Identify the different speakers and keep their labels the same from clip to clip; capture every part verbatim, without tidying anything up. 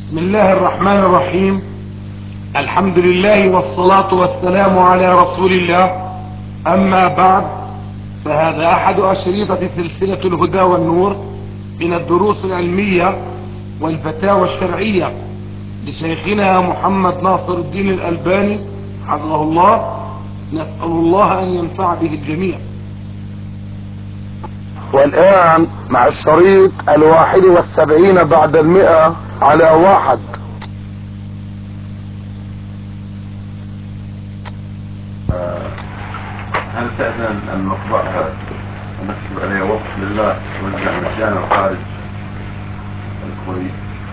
Speaker 1: بسم الله الرحمن الرحيم. الحمد لله والصلاة والسلام على رسول الله. أما بعد، فهذا أحد أشريطة سلسلة الهدى والنور من الدروس العلمية والفتاوى الشرعية لشيخنا محمد ناصر الدين الألباني حفظه الله. نسأل الله أن ينفع به الجميع.
Speaker 2: والآن مع الشريط الواحد والسبعين بعد المئة على واحد.
Speaker 3: هل فعلا المقبرة نكتب عليها وقف لله توزع مجانا خارج الكويت،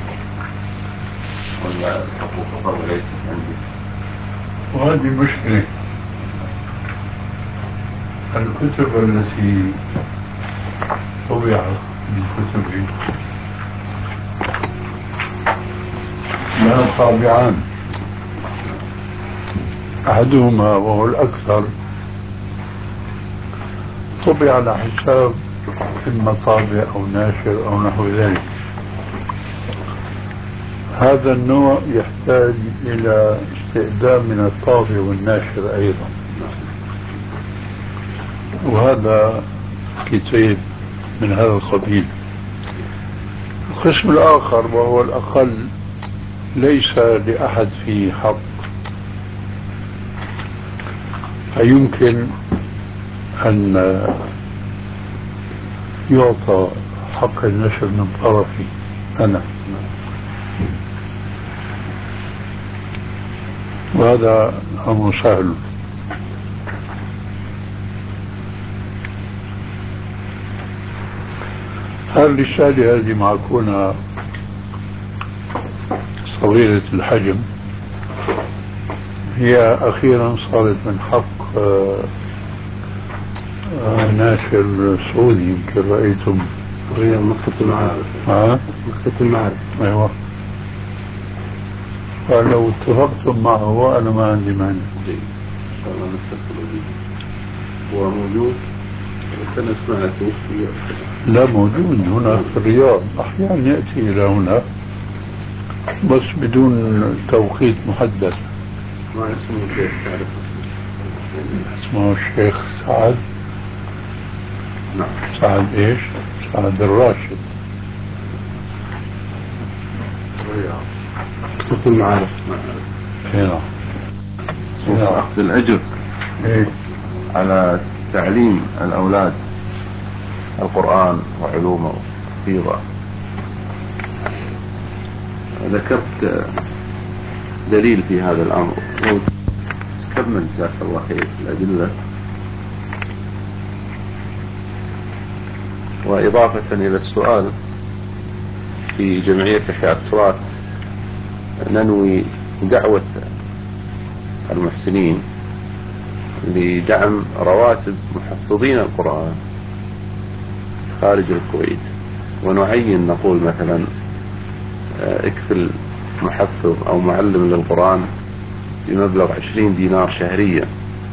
Speaker 3: ولا الحقوق فقط وليست عندي؟
Speaker 4: وهذه مشكلة. الكتب التي طبعت من كتبي لها طابعان، أحدهما وهو الأكثر طبع على حساب المطابع أو ناشر أو نحو ذلك. هذا النوع يحتاج إلى استئذان من الطابع والناشر أيضا، وهذا كتاب من هذا القبيل. القسم الآخر وهو الأقل ليس لأحد فيه حق، فيمكن أن يعطى حق النشر من طرفي أنا، وهذا أمر سهل. هذه الرسالة هذه معكونة صغيرة الحجم، هي أخيرا صارت من حق آه ناشر سعودي، يمكن رأيتم.
Speaker 3: وهي مكتبة المعارف.
Speaker 4: ها؟
Speaker 3: مكتبة المعارف.
Speaker 4: أيوة. فلو اتفقتم معه أنا ما عندي مانع.
Speaker 3: إن شاء الله نتصل به. هو موجود؟ أنا سمعته.
Speaker 4: لا، موجود هنا في الرياض، أحيانا يأتي إلى هنا بس بدون توقيت محدد.
Speaker 3: ما اسمه الشيخ تعرفه؟
Speaker 4: اسمه الشيخ سعد.
Speaker 3: نعم.
Speaker 4: سعد ايش؟ سعد الراشد.
Speaker 3: الرياض. مكتبة المعارف.
Speaker 4: هنا
Speaker 3: هنا أخذ الأجر
Speaker 4: ايه
Speaker 3: على تعليم الأولاد القرآن وعلومه وحفظه. ذكرت دليل في هذا الأمر، كمل جزاك الله خير الأدلة. وإضافة إلى السؤال، في جمعية إحياء التراث ننوي دعوة المحسنين لدعم رواتب محفظين القرآن خارج الكويت، ونعين نقول مثلا اكفل محفظ أو معلم للقرآن بمبلغ عشرين دينار شهريا،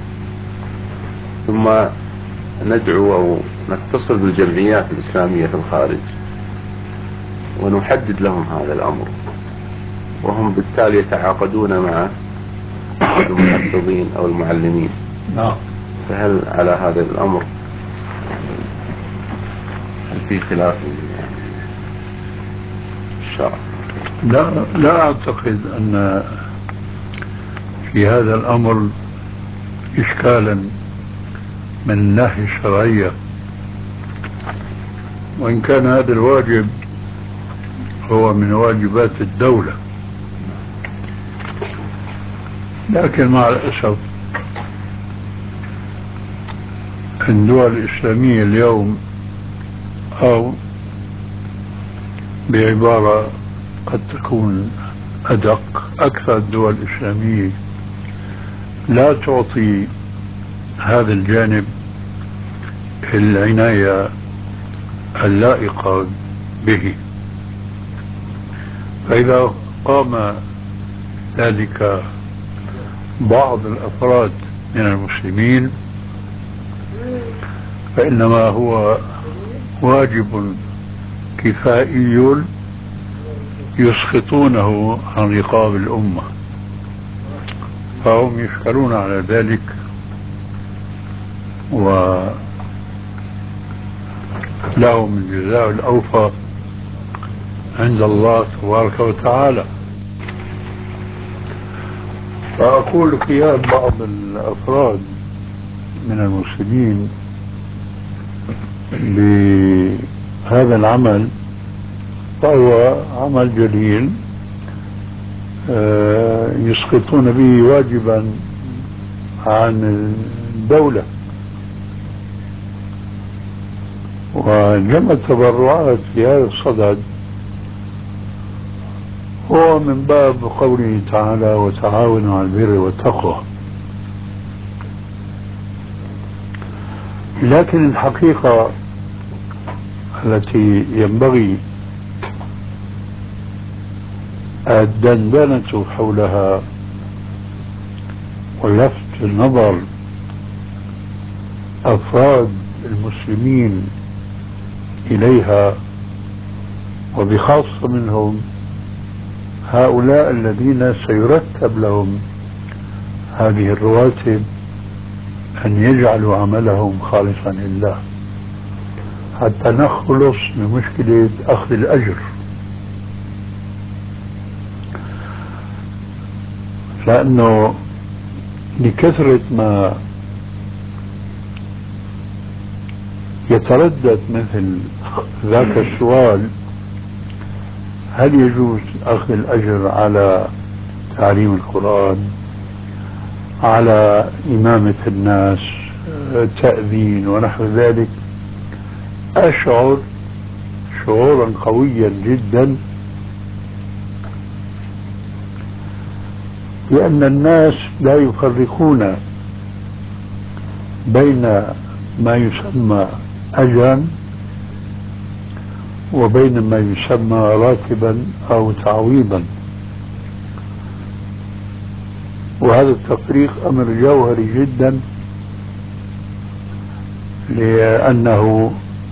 Speaker 3: ثم ندعو أو نتصل بالجمعيات الإسلامية في الخارج ونحدد لهم هذا الأمر، وهم بالتالي يتعاقدون مع المحفظين أو المعلمين.
Speaker 4: نعم.
Speaker 3: فهل على هذا الأمر هل في خلاف الشرع؟
Speaker 4: لا لا أعتقد أن في هذا الأمر إشكالا من الناحية الشرعية، وإن كان هذا الواجب هو من واجبات الدولة، لكن مع الأسف الدول الإسلامية اليوم، أو بعبارة قد تكون أدق، أكثر الدول الإسلامية لا تعطي هذا الجانب العناية اللائقة به. فإذا قام ذلك بعض الأفراد من المسلمين فإنما هو واجب كفائي يسقطونه عن رقاب الأمة، فهم يشكرون على ذلك ولهم الجزاء الأوفى عند الله تبارك وتعالى. فأقول قيام بعض الأفراد من المسلمين بهذا العمل فهو عمل جليل يسقطون به واجبا عن الدولة، وجمع التبرعات في هذا الصدد هو من باب قوله تعالى وتعاونوا على البر والتقوى. لكن الحقيقة التي ينبغي الدندنة حولها ولفت النظر أفراد المسلمين إليها، وبخاصة منهم هؤلاء الذين سيرتب لهم هذه الرواتب، أن يجعلوا عملهم خالصا لله حتى نخلص من مشكلة أخذ الأجر. لأنه لكثرة ما يتردد مثل ذاك السؤال، هل يجوز أخذ الأجر على تعليم القرآن، على إمامة الناس، تأذين ونحو ذلك، أشعر شعورا قويا جدا لأن الناس لا يفرقون بين ما يسمى أجرا وبين ما يسمى راتبا أو تعويضا، وهذا التفريق أمر جوهري جدا، لأنه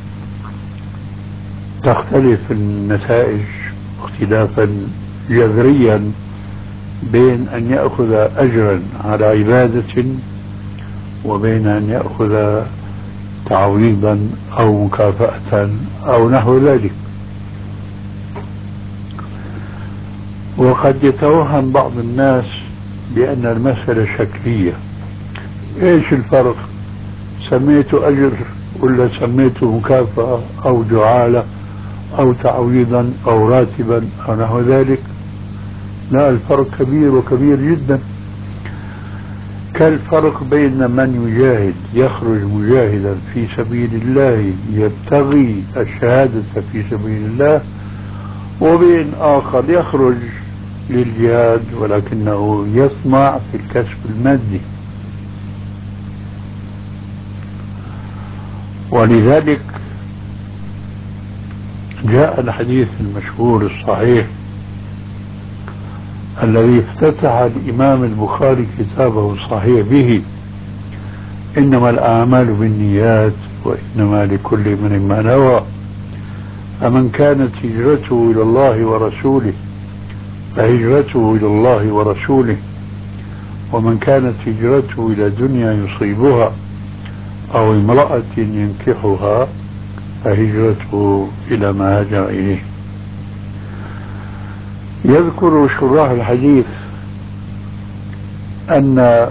Speaker 4: تختلف النتائج اختلافا جذريا بين أن يأخذ أجرا على عبادة وبين أن يأخذ تعويضا أو مكافأة أو نحو ذلك. وقد يتوهم بعض الناس بأن المسألة شكلية. إيش الفرق؟ سميته أجر ولا سميته مكافأة أو جعالة أو تعويضا أو راتبا أو نحو ذلك؟ لا، الفرق كبير وكبير جدا، كالفرق بين من يجاهد يخرج مجاهدا في سبيل الله يبتغي الشهادة في سبيل الله، وبين آخر يخرج للجهاد ولكنه يطمع في الكسب المادي. ولذلك جاء الحديث المشهور الصحيح الذي افتتح الإمام البخاري كتابه الصحيح به: إنما الأعمال بالنيات وإنما لكل امرئ ما نوى، فمن كانت هجرته إلى الله ورسوله فهجرته إلى الله ورسوله، ومن كانت هجرته إلى دنيا يصيبها أو امرأة ينكحها فهجرته إلى ما هاجر إليه. يذكر شراح الحديث أن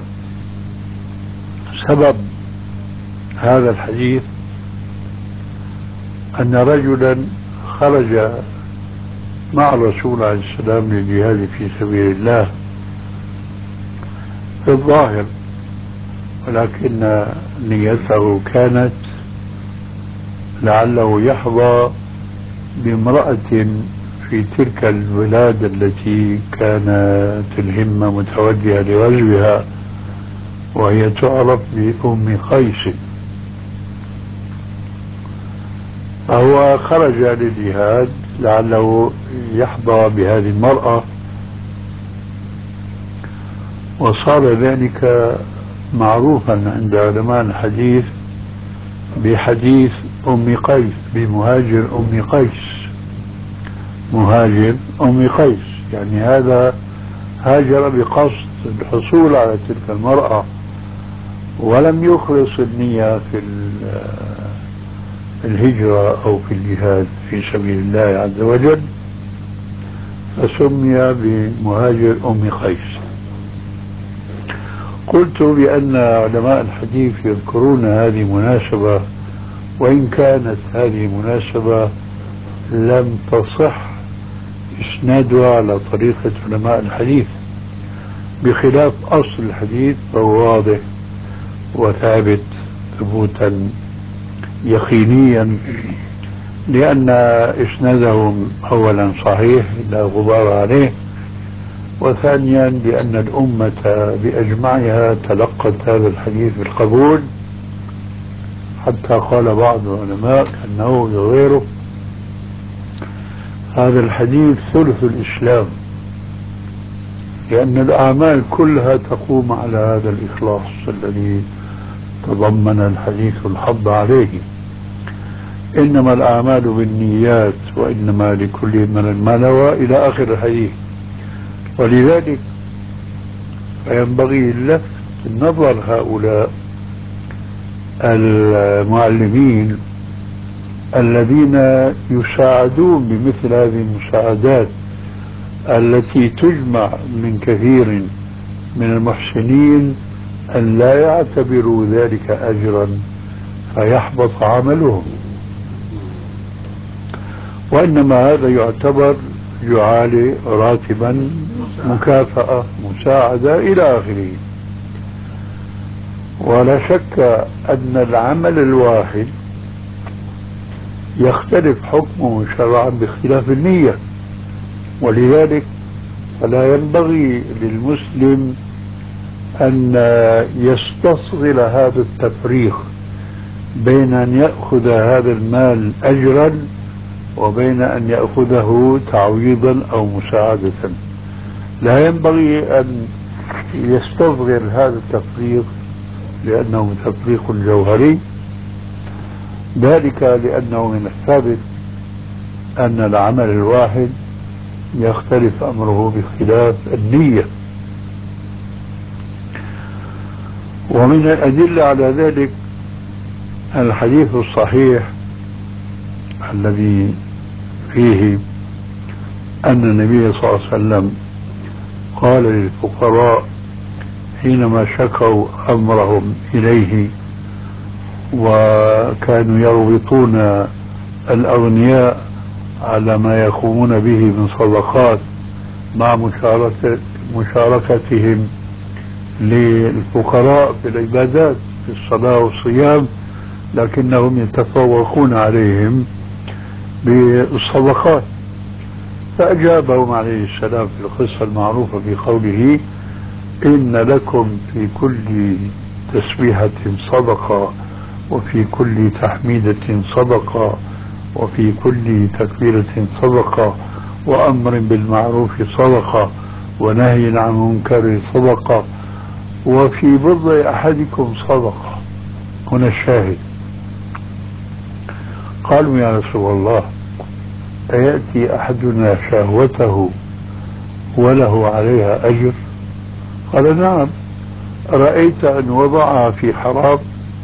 Speaker 4: سبب هذا الحديث أن رجلا خرج مع الرسول عليه السلام للجهاد في سبيل الله في الظاهر، ولكن نيته كانت لعله يحظى بامرأة في تلك البلاد التي كانت الهمة متوجهة لغزوها، وهي تعرف بأم قيس. فهو خرج للجهاد لعله يحظى بهذه المرأة، وصار ذلك معروفا عند علماء الحديث بحديث أم قيس، بمهاجر أم قيس، مهاجر أم قيس، يعني هذا هاجر بقصد الحصول على تلك المرأة ولم يخلص النية في الهجرة أو في الجهاد في سبيل الله عز وجل، فسمي بمهاجر أم قيس. قلت بأن علماء الحديث يذكرون هذه مناسبة، وإن كانت هذه مناسبة لم تصح إسنادها على طريقة علماء الحديث، بخلاف أصل الحديث فهو واضح وثابت ثبوتا يقينيا، لأن إسنادهم أولا صحيح لا غبار عليه، وثانيا لأن الأمة بأجمعها تلقت هذا الحديث بالقبول، حتى قال بعض العلماء أنه لغيره هذا الحديث ثلث الإسلام، لأن الأعمال كلها تقوم على هذا الإخلاص الذي تضمن الحديث الحض عليه. إنما الأعمال بالنيات وإنما لكل من ما نوى إلى آخر الحديث. ولذلك فينبغي لفت نظر هؤلاء المعلمين الذين يساعدون بمثل هذه المساعدات التي تجمع من كثير من المحسنين أن لا يعتبروا ذلك أجرا فيحبط عملهم، وإنما هذا يعتبر يعالي راتبا، مكافأة، مساعدة إلى آخره. ولا شك أن العمل الواحد يختلف حكمه شرعا باختلاف النية، ولذلك فلا ينبغي للمسلم أن يستصغر هذا التفريق بين أن يأخذ هذا المال أجرا وبين أن يأخذه تعويضا أو مساعدة. لا ينبغي أن يستصغر هذا التفريق لأنه تفريق جوهري، ذلك لأنه من الثابت أن العمل الواحد يختلف أمره باختلاف النية. ومن الأدلة على ذلك الحديث الصحيح الذي فيه أن النبي صلى الله عليه وسلم قال للفقراء حينما شكوا أمرهم إليه وكانوا يربطون الأغنياء على ما يقومون به من صدقات مع مشاركتهم للفقراء في العبادات في الصلاة والصيام، لكنهم يتفوقون عليهم بالصدقات. فأجابهم عليه السلام في القصة المعروفة بقوله: إن لكم في كل تسبيحة صدقة، وفي كل تحميدة صدقة، وفي كل تكبيرة صدقة، وأمر بالمعروف صدقة، ونهي عن منكر صدقة، وفي بضع أحدكم صدقة. هنا الشاهد. قالوا: يا رسول الله، أيأتي أحدنا شهوته وله عليها أجر؟ قال: نعم. رأيت أن وضعها في حرام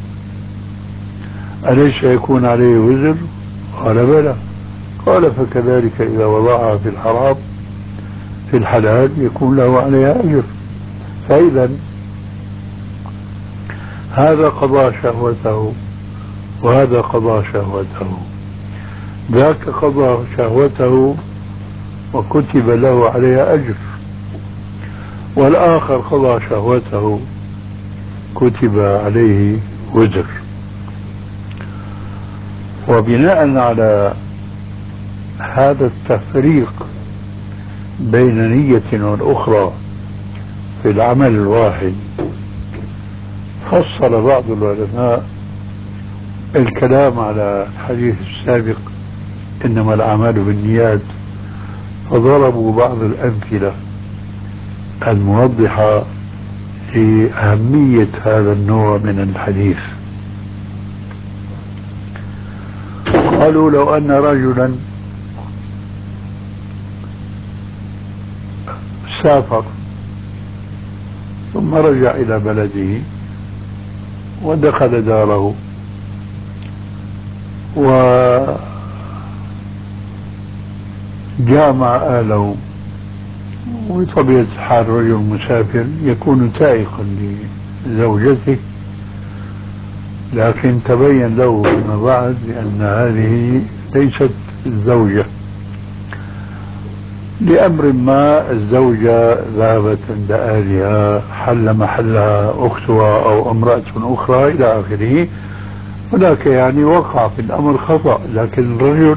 Speaker 4: أليس يكون عليه وزر؟ قال: بلى. قال: فكذلك إذا وضعها في الحرام في الحلال يكون له عليها أجر. فإذا هذا قضى شهوته وهذا قضى شهوته، ذاك قضى شهوته وكتب له عليها أجر، والآخر قضى شهوته كتب عليه وزر. وبناء على هذا التفريق بين نية والأخرى في العمل الواحد، فصل بعض العلماء الكلام على الحديث السابق إنما الأعمال بالنيات، فضربوا بعض الأمثلة الموضحة لأهمية هذا النوع من الحديث. قالوا: لو أن رجلا سافر ثم رجع إلى بلده ودخل داره وجامع أهله، وبطبيعة الحال رجل مسافر يكون تائقا لزوجته، لكن تبين له فيما بعد بأن هذه ليست الزوجة، لأمر ما الزوجة ذهبت عند أهلها، حل محلها أختها أو امرأة أخرى إلى آخره. هناك يعني وقع في الأمر خطأ، لكن الرجل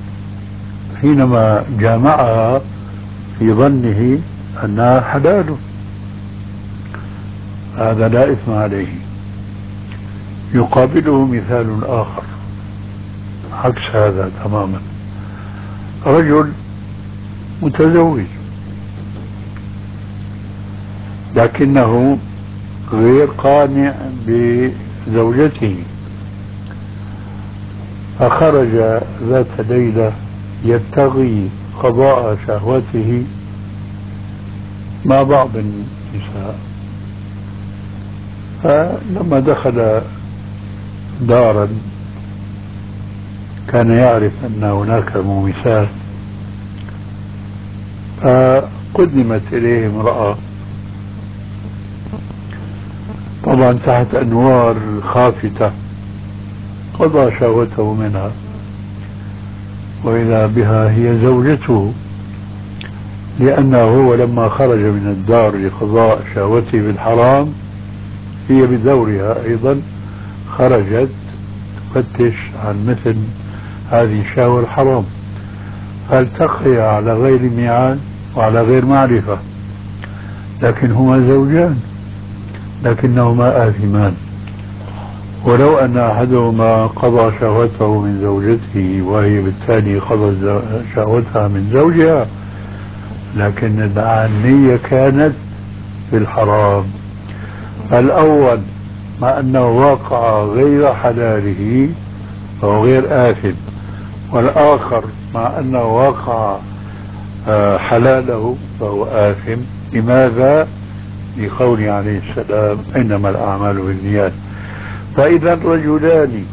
Speaker 4: حينما جامعها في ظنه أنها حلال، هذا لا إثم عليه. يقابله مثال آخر عكس هذا تماما، رجل متزوج لكنه غير قانع بزوجته، فخرج ذات ليلة يبتغي قضاء شهوته مع بعض النساء، فلما دخل دارا كان يعرف أن هناك مومسات، فقدمت إليه امرأة طبعا تحت أنوار خافتة، قضى شهوته منها وإذا بها هي زوجته، لأنه هو لما خرج من الدار لقضاء شهوته بالحرام هي بدورها أيضا خرجت تفتش عن مثل هذه الشهوة الحرام، فالتقيا على غير ميعاد وعلى غير معرفة، لكن هما زوجان لكنهما آثمان. ولو أن أحدهما قضى شهوته من زوجته وهي بالتالي قضى شهوتها من زوجها، لكن النية كانت في الحرام. الأول مع أنه واقع غير حلاله فهو غير آثم، والآخر مع أنه واقع حلاله فهو آثم. لماذا؟ لقوله عليه السلام إنما الأعمال بالنيات. فإذا الرجلان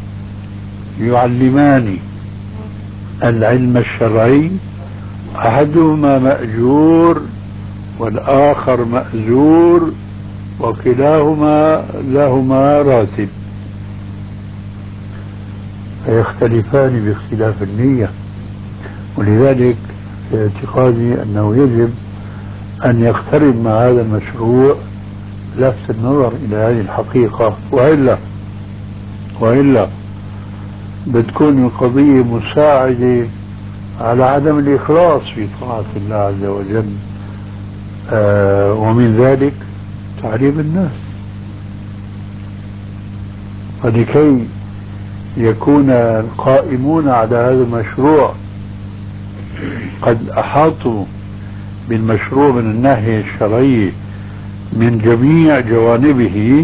Speaker 4: يعلمان العلم الشرعي، أحدهما مأجور والآخر مأزور، وكلاهما لهما راتب، فيختلفان باختلاف النية. ولذلك في اعتقادي أنه يجب أن يقترب مع هذا المشروع لفت النظر إلى هذه الحقيقة، وإلا وإلا بتكون القضية مساعدة على عدم الإخلاص في طاعة الله عز وجل، آه ومن ذلك تعليم الناس. ولكي يكون القائمون على هذا المشروع قد أحاطوا بالمشروع من الناحية الشرعية من جميع جوانبه،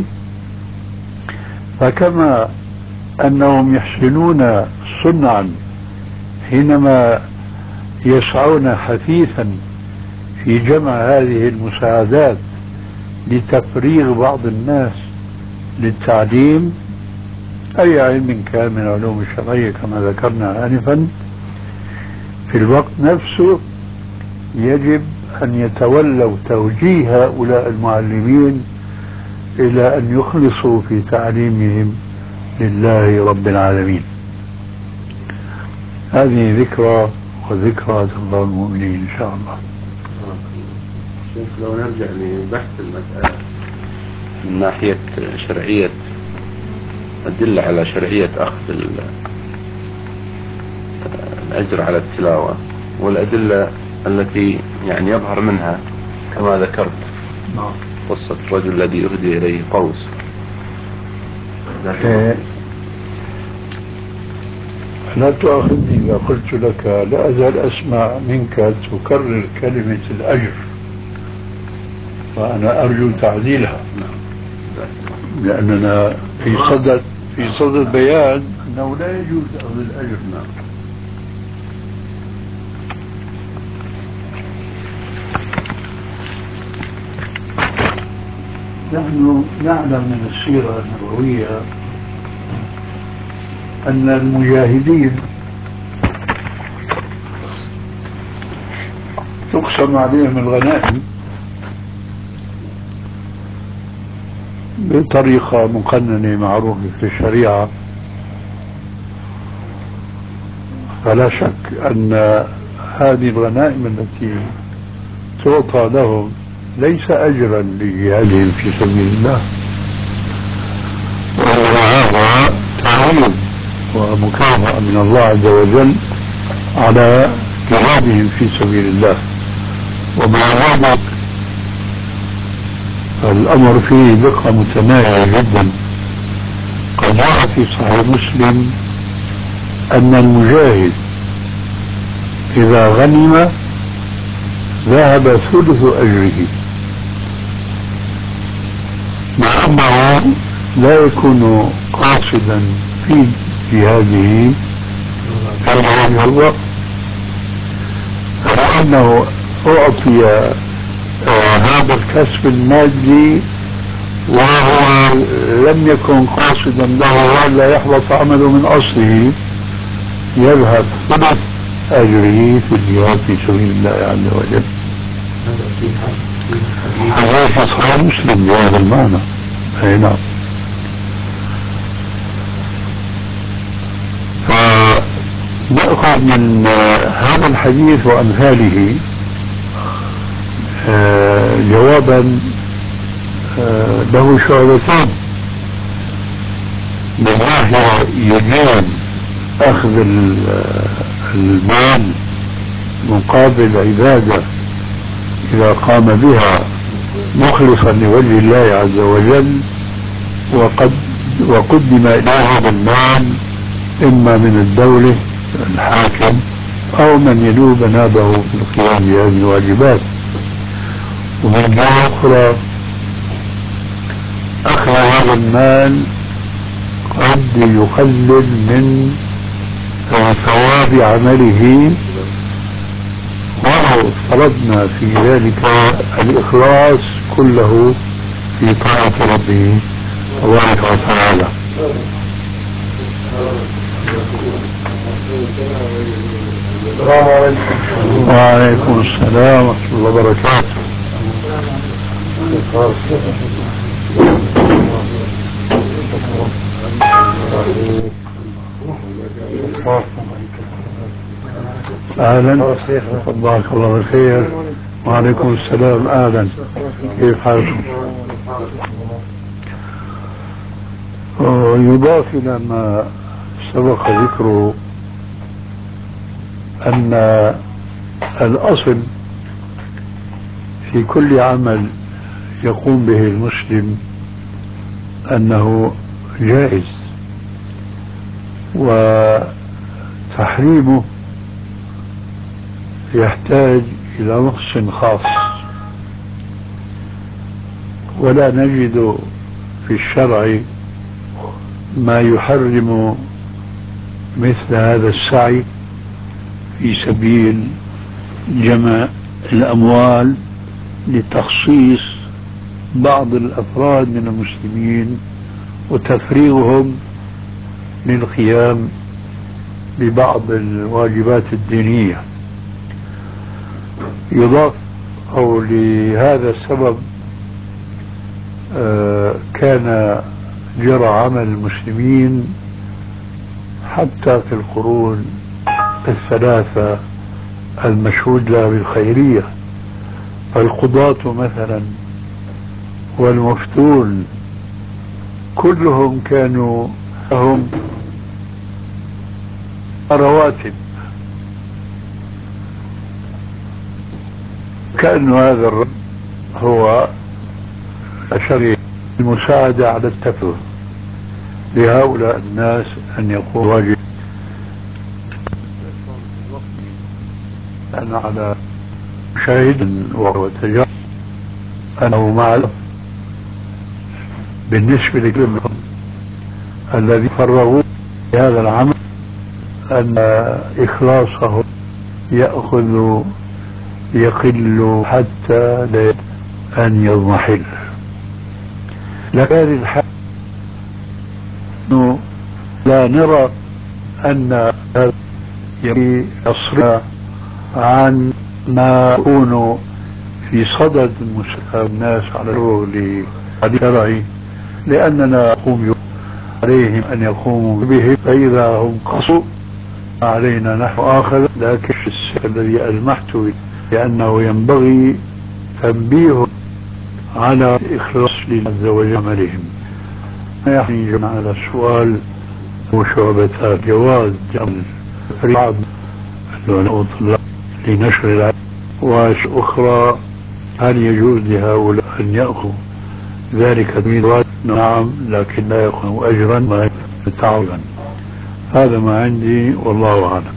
Speaker 4: فكما أنهم يحسنون صنعا حينما يسعون حثيثا في جمع هذه المساعدات لتفريغ بعض الناس للتعليم أي علم كان من العلوم الشرعية كما ذكرنا آنفا، في الوقت نفسه يجب أن يتولوا توجيه هؤلاء المعلمين إلى أن يخلصوا في تعليمهم لله رب العالمين. هذه ذكرى وذكرى ترضى المؤمنين إن شاء الله.
Speaker 3: شيخ لو نرجع لبحث المسألة من ناحية شرعية، أدلة على شرعية أخذ الأجر على التلاوة، والأدلة التي يعني يظهر منها كما ذكرت قصة الرجل الذي يهدي إليه قوس.
Speaker 4: لا تؤاخذني إذا قلت لك لا أزال أسمع منك تكرر كلمة الأجر، وأنا أرجو تعديلها، لأننا في صدد في صدد بيان أنه لا يجوز أخذ الأجر. نحن نعلم من السيرة النبوية أن المجاهدين تقسم عليهم الغنائم بطريقة مقننة معروفة في الشريعة. فلا شك أن هذه الغنائم التي تعطى لهم ليس أجرا لجهادهم في سبيل الله، وإنما هذا تعويض ومكافأة من الله عز وجل على جهادهم في سبيل الله. ومع ذلك الأمر فيه دقة متناهية جدا. قد جاء في صحيح مسلم أن المجاهد إذا غنم ذهب ثلث أجره، مع أنه لا يكون قاصدا في جهاده كما الله، لأنه أعطي آه هذا الكسب المادي وهو لم يكن قاصدا له ولا يحبط عمله من أصله، يذهب ثلث أجره في الجهاد في سبيل الله عز وجل. هذا في صحيح مسلم بهذا المعنى. أي نعم. فنأخذ من هذا الحديث وأمثاله آه جوابا آه له شعبتان. من ناحية يجوز أخذ المال مقابل عبادة إذا قام بها مخلصا لوجه الله عز وجل، وقد وقدم إلى هذا المال إما من الدولة الحاكم أو من ينوب نابه في القيام بهذه الواجبات. ومن جهة أخرى أخذ هذا المال قد يقلل من ثواب عمله، ولو فرضنا في ذلك الإخلاص كله في طاعة ربه تبارك وتعالى.
Speaker 2: السلام عليكم.
Speaker 4: وعليكم السلام ورحمة الله وبركاته. أهلا، بارك الله بالخير. وعليكم السلام. أهلا، كيف حالكم؟ يضاف إلى ما سبق ذكره أن الأصل في كل عمل يقوم به المسلم أنه جائز، وتحريمه يحتاج إلى نص خاص، ولا نجد في الشرع ما يحرم مثل هذا السعي في سبيل جمع الأموال لتخصيص بعض الأفراد من المسلمين وتفريغهم للقيام ببعض الواجبات الدينية. يضاف أو لهذا السبب آه كان جرى عمل المسلمين حتى في القرون الثلاثة المشهود لها بالخيرية، فالقضاة مثلا والمفتون كلهم كانوا لهم رواتب، كأن هذا الرجل هو أشر المساعدة على التفوه لهؤلاء الناس أن يقوموا واجب. أنا على شاهد وتجارب أنه مع بالنسبة لكلهم الذي فرغوا هذا العمل أن إخلاصه يأخذ يقل حتى لا أن يضمحل. لكن الحال لا نرى أن هذا يصرف عن ما يكون في صدد الناس على الشغل الشرعي، لأننا نقوم عليهم أن يقوموا به، فإذا هم قصوا علينا نحو آخر. لكن الذي ألمحت لأنه ينبغي تنبيه على إخلاص لله عز وجل عملهم. يعني على السؤال وشعبتان: جواز جمع بعض الطلاب لنشر العلم، وأخرى هل يجوز لهؤلاء أن يأخذوا ذلك تمييز؟ نعم، لكن لا يكون أجرا ما تعوضا. هذا ما عندي والله أعلم.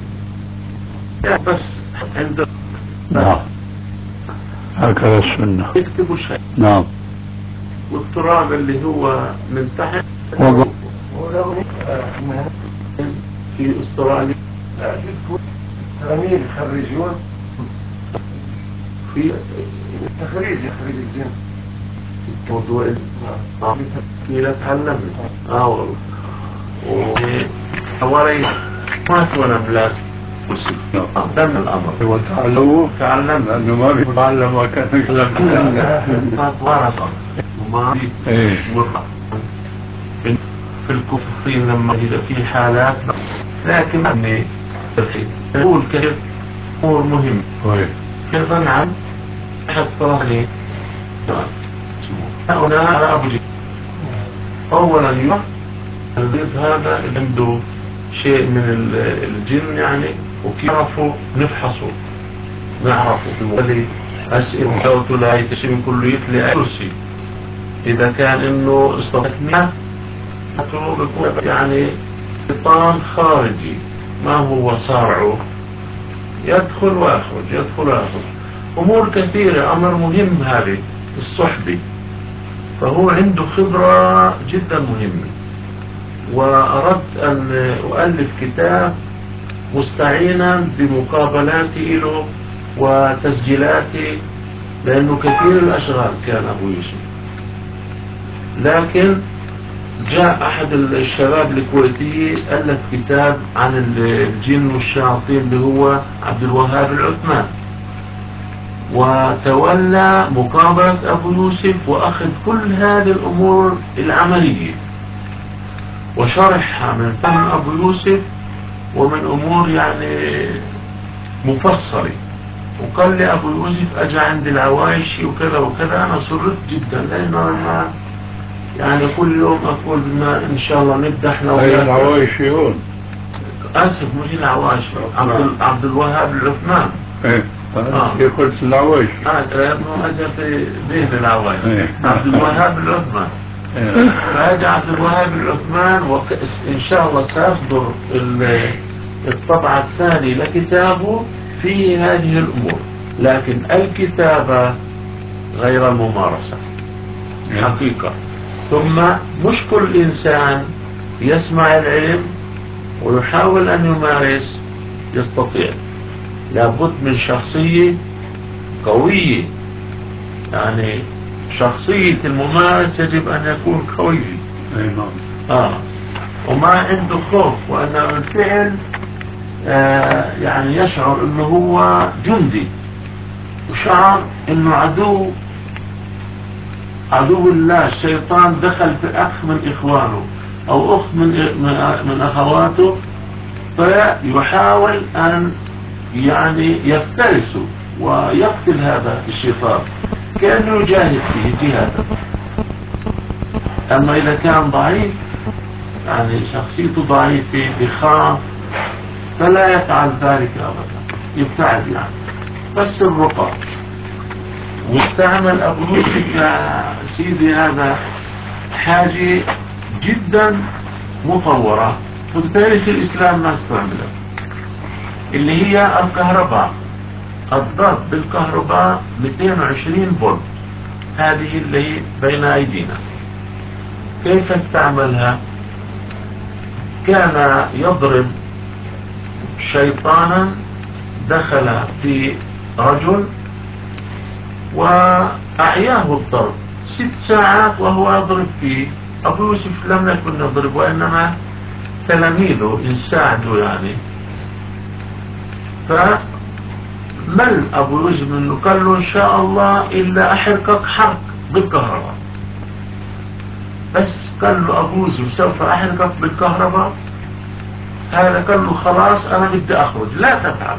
Speaker 3: بس عند
Speaker 4: نعم هكذا السنة.
Speaker 3: يكتبوا شيء.
Speaker 4: نعم.
Speaker 3: والتراب اللي هو من تحت
Speaker 4: وضع
Speaker 3: في استراليا
Speaker 2: تلاميذ يخرجون
Speaker 3: في
Speaker 2: تخريج يخرج الجن
Speaker 3: موضوع لا تعلمنا. اه والله. وحوالي ما تكون بلاس قدم الامر
Speaker 4: وتعلموا تعلم لانه ما بيتعلم وكان يتعلم
Speaker 3: ورقه وما
Speaker 4: ايه
Speaker 3: في الكفرين لما يبقى في حالات، لكن اني نقول كيف امور مهمه.
Speaker 4: طيب
Speaker 3: ايضا عن احد طرفين هنا على ابو جهل. اولا يوم الضيف هذا اللي عنده شيء من الجن يعني، وكيف يعرفوا نفحصوا نعرفوا المولي اسئله جاوبته لا يتشم كله يتلي كرسي. اذا كان انه استطاع بيكون يعني شيطان خارجي ما هو صارعه، يدخل ويخرج يدخل ويخرج امور كثيرة. امر مهم هذه الصحبة، فهو عنده خبرة جدا مهمة. واردت ان اؤلف كتاب مستعينا بمقابلاتي له وتسجيلاتي، لانه كثير الاشغال كان ابو يوسف. لكن جاء احد الشباب الكويتي الف كتاب عن الجن والشياطين اللي هو عبد الوهاب العثمان، وتولى مقابلة ابو يوسف واخذ كل هذه الامور العملية وشرحها من فهم ابو يوسف ومن امور يعني مفصلة. وقال لي ابو يوسف اجى عند العوايشي وكذا وكذا. انا سرت جدا لانه انا يعني كل يوم اقول ان شاء الله نبدا احنا
Speaker 4: اي العوايشيون.
Speaker 3: اسف مش العوايشي، عبد عبد الوهاب العثمان.
Speaker 4: ايه
Speaker 3: اه
Speaker 4: قلت العوايشي.
Speaker 3: اه لانه اجى في بين العوايشي.
Speaker 4: ايه.
Speaker 3: عبد الوهاب العثمان.
Speaker 4: ايه.
Speaker 3: فاجى عبد الوهاب العثمان، وان شاء الله سيصدر الطبعة الثانية لكتابه في هذه الامور. لكن الكتابة غير الممارسة حقيقة. ثم مش كل انسان يسمع العلم ويحاول ان يمارس يستطيع. لابد من شخصية قوية، يعني شخصية الممارس يجب ان يكون قوي. اه وما عنده خوف، وانه بالفعل آه يعني يشعر انه هو جندي، وشعر انه عدو عدو الله الشيطان دخل في اخ من اخوانه او اخت من من اخواته، فيحاول ان يعني يفترسه ويقتل هذا الشيطان كأنه يجاهد فيه جهادا. اما اذا كان ضعيف يعني شخصيته ضعيفة بخاف فلا يفعل ذلك ابدا، يبتعد يعني. بس الرقى واستعمل ابو يوسف يا سيدي هذا حاجة جدا مطورة في تاريخ الاسلام ما استعملها، اللي هي الكهرباء. الضغط بالكهرباء مئتين وعشرين فولت، هذه اللي بين ايدينا. كيف استعملها؟ كان يضرب شيطانا دخل في رجل وأعياه الضرب ست ساعات وهو يضرب فيه. أبو يوسف لم يكن يضرب، وإنما تلاميذه يساعدوا يعني. فمل أبو يوسف منه، قال له إن شاء الله إلا أحرقك حرق بالكهرباء. بس قال له أبو يوسف سوف أحرقك بالكهرباء. هذا قال له خلاص أنا بدي أخرج، لا تفعل.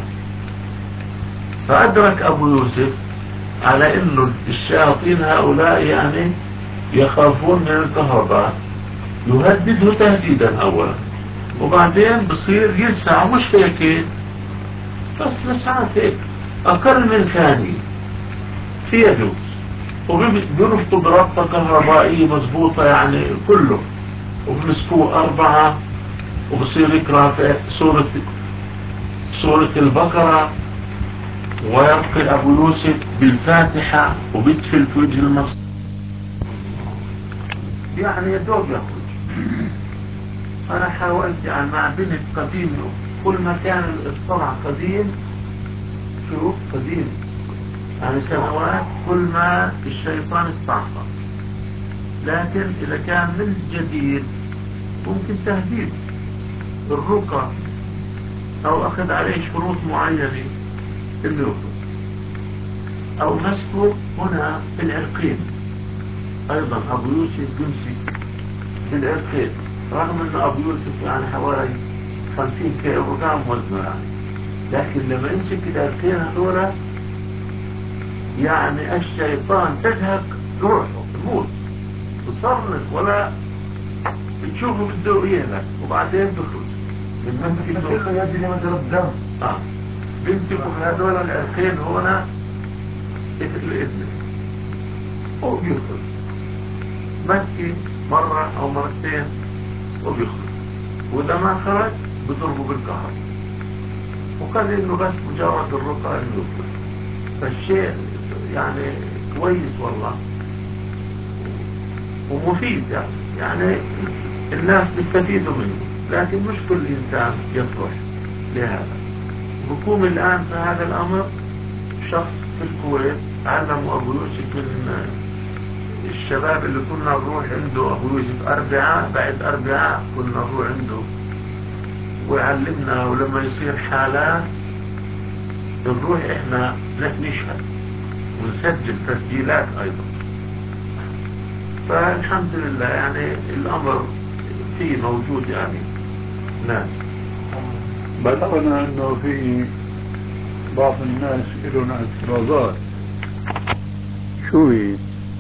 Speaker 3: فأدرك أبو يوسف على إنه الشياطين هؤلاء يعني يخافون من الكهرباء، يهدده تهديدا أولا، وبعدين بصير يلسع، مش هيك بس لسعات هيك أقل من ثانية في يدوس، وبيرفضوا بربطة كهربائية مضبوطة يعني كله، وبمسكوه أربعة، وبصير يقرأ في سورة سورة البقرة، ويرقي أبو يوسف بالفاتحة، وبيدخل في وجه المصر يعني يدوب يخرج. أنا حاولت يعني مع بنت قديم، كل ما كان الصرع قديم، شوف قديم يعني سنوات، كل ما الشيطان استعصى. لكن إذا كان من جديد ممكن تهديد بالرقى أو أخذ عليه شروط معينة إنه يخرج، أو مسكه هنا في العرقين. أيضا أبو يوسف يمسك بالعرقين، رغم أن أبو يوسف يعني حوالي خمسين كيلو جرام وزنه يعني، لكن لما يمسك العرقين هذولا يعني الشيطان تزهق روحه، تموت، تصرف ولا تشوفه بده يهلك، وبعدين بخرج بنمسك له يجري مجرى الدم. اه بيمسكوا في هذول العرقين هنا الإذن وبيخرج، مسكي مرة أو مرتين وبيخرج، وإذا ما خرج بضربه بالكهرباء، وقال إنه بس مجرد الرقى إنه يخرج. فالشيء يعني كويس والله ومفيد يعني يعني الناس بيستفيدوا منه، لكن مش كل إنسان يصلح لهذا. حكوم الآن في هذا الأمر، شخص في الكويت علموا أبو يوسف من الشباب اللي كنا نروح عنده. أبو يوسف أربعاء بعد أربعاء كنا نروح عنده ويعلمنا، ولما يصير حالات نروح إحنا نشهد ونسجل تسجيلات أيضا. فالحمد لله يعني الأمر فيه موجود يعني ناس.
Speaker 4: بلغنا أنه في بعض الناس لهم اعتراضات، شو هي؟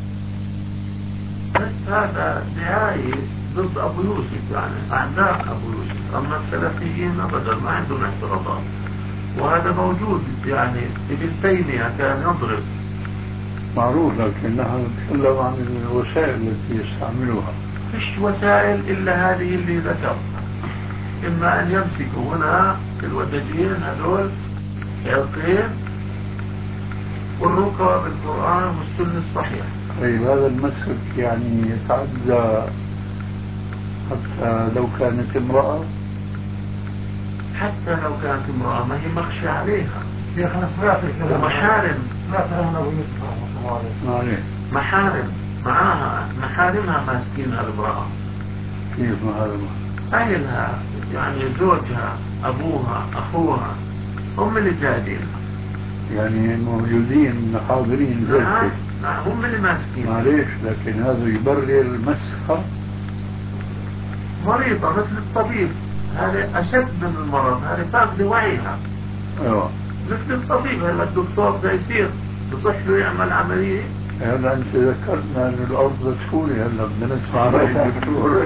Speaker 3: بس هذا دعاية ضد أبو يوسف، يعني أعداء أبو يوسف. أما السلفيين أبدا ما عندهم اعتراضات، وهذا موجود يعني. ابن تيمية كان يضرب،
Speaker 4: معروف، لكن نحن نتكلم عن الوسائل التي يستعملوها.
Speaker 3: فيش وسائل إلا هذه اللي ذكرتها. إما أن يمسكوا هنا الودجين هذول عرقين، والرقى بالقرآن والسنة الصحيح.
Speaker 4: طيب هذا المسك يعني يتعدى حتى لو كانت امرأة؟
Speaker 3: حتى لو كانت امرأة ما هي مخشى عليها،
Speaker 1: يا أخي أنا سمعت الكلام،
Speaker 3: ومحارم،
Speaker 1: سمعت كلام أبو يوسف رحمة الله عليه.
Speaker 4: عليه
Speaker 3: محارم معاها، محارمها ماسكينها المرأة.
Speaker 4: كيف محارمة؟
Speaker 3: أهلها يعني زوجها، أبوها، أخوها، هم اللي جايبينها.
Speaker 4: يعني موجودين حاضرين زي
Speaker 3: نعم
Speaker 4: كده.
Speaker 3: نعم هم اللي ماسكينها.
Speaker 4: معليش، لكن هذا يبرر مسخة؟
Speaker 3: مريضة مثل الطبيب، هذا أشد من المرض، هذا فاقد وعيها.
Speaker 4: ايوه
Speaker 3: مثل الطبيب، هلا الدكتور ده يصير بصح له يعمل عملية.
Speaker 4: هلا انت ذكرتنا ان الارض تفولي، هلا بدنا نسمع راي الدكتور.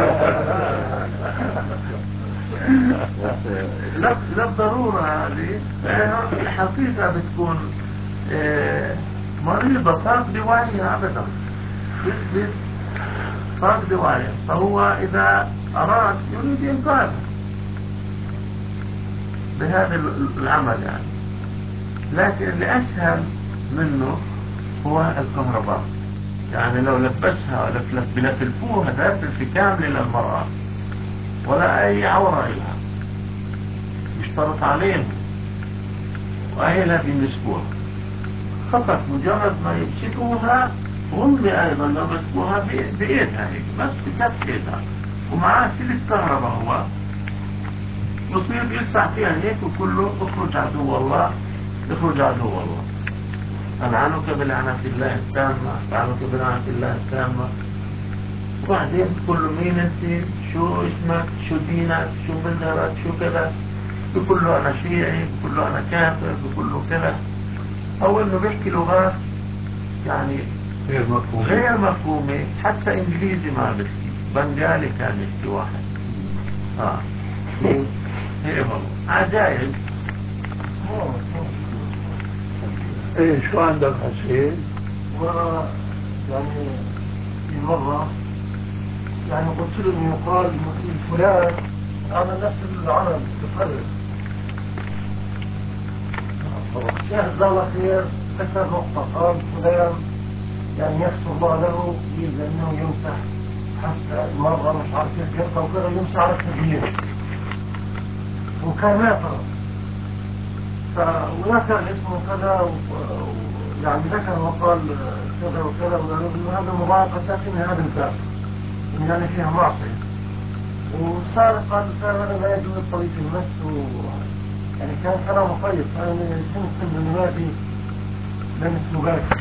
Speaker 3: لا لا بالضرورة هذه الحقيقة بتكون آه، مريضة فاقدة وعيها أبدا، بس فاقدة وعيها. فهو إذا أراد يريد إنقاذها بهذا العمل يعني. لكن اللي أسهل منه هو الكهرباء، يعني لو لبسها بلفلفوها لفلفة كاملة للمرأة ولا أي عورة لها، يشترط عليهم وأهلها بيمسكوها فقط. مجرد ما يمسكوها وأمي أيضا لو مسكوها بإيدها هيك بس بكف إيدها ومعاه سلك كهرباء هو يصير يدفع فيها هيك وكله اخرج عدو الله اخرج عدو الله ألعنك بلعنة الله التامة ألعنك بلعنة الله التامة. وبعدين كله مين انت شو اسمك شو دينك شو مذهبك شو كذا بقول له أنا شيعي بقول له أنا كافر بقول له كذا أو إنه بيحكي لغات يعني
Speaker 4: غير مفهوم.
Speaker 3: غير مفهومة. حتى إنجليزي ما بحكي بنغالي كان يحكي واحد اه ايه والله عجائب.
Speaker 4: ايه شو عندك حسين؟
Speaker 2: و يعني في مرة يعني قلت له انه يقال فلان عمل نفس العمل تفرد. الشيخ جزاه الله خير ذكر نقطة قال فلان يعني يغفر الله له يجوز انه يمسح حتى المرة مش عارف كيف يرقى وكذا يمسح على التغيير وكان يعترض وذكر اسمه كذا يعني ذكر وقال كذا وكذا وانه هذا مضايقة لكن هذا الباب يعني فيها معصية وصار قال صار هذا لا يجوز طريق المس و يعني كان كلامه طيب كان يمكن انه ما في لمس مباشر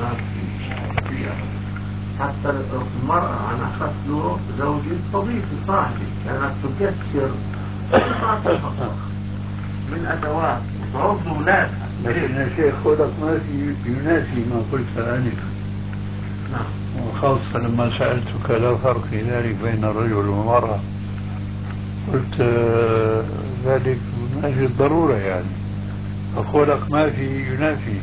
Speaker 3: حتى المرأة أنا أخذت له زوجي صديقي صاحبي كانت تكسر ما تفضل من أدوات وتعض أولادها.
Speaker 4: لكن يا شيخ خلق ما في يناسي ما قلت آنفا.
Speaker 3: نعم.
Speaker 4: وخاصة لما سألتك لا فرق في ذلك بين الرجل والمرأة قلت آه ذلك من أجل الضرورة يعني فخلق ما في ينافي.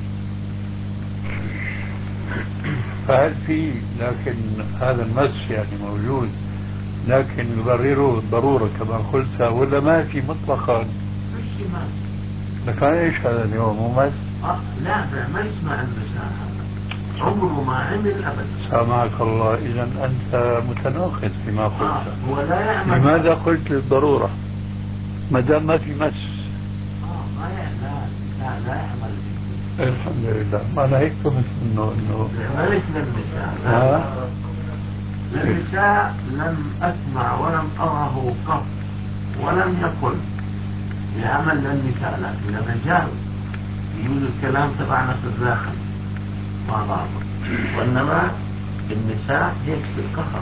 Speaker 4: فهل في لكن هذا المس يعني موجود لكن يبرره الضرورة كما قلت ولا ما في مطلقا؟
Speaker 3: مش مس.
Speaker 4: لكن ايش هذا اليوم مو مس؟
Speaker 3: أه لا ده ما يسمع المساء عمره ما عمل أبدا.
Speaker 4: سامحك الله إذا أنت متناقض فيما قلت.
Speaker 3: آه هو لا يعمل.
Speaker 4: لماذا قلت للضرورة ما دام ما في مس؟
Speaker 3: اه ما يعمل لا لا يعمل.
Speaker 4: الحمد لله ما أنا هيك فهمت إنه إنه
Speaker 3: عملت للنساء.
Speaker 4: ها؟
Speaker 3: للنساء لم أسمع ولم أره قط ولم يقل يعمل للنساء لكن للرجال يقول الكلام تبعنا في الداخل مع بعض وإنما النساء هيك بالقهر.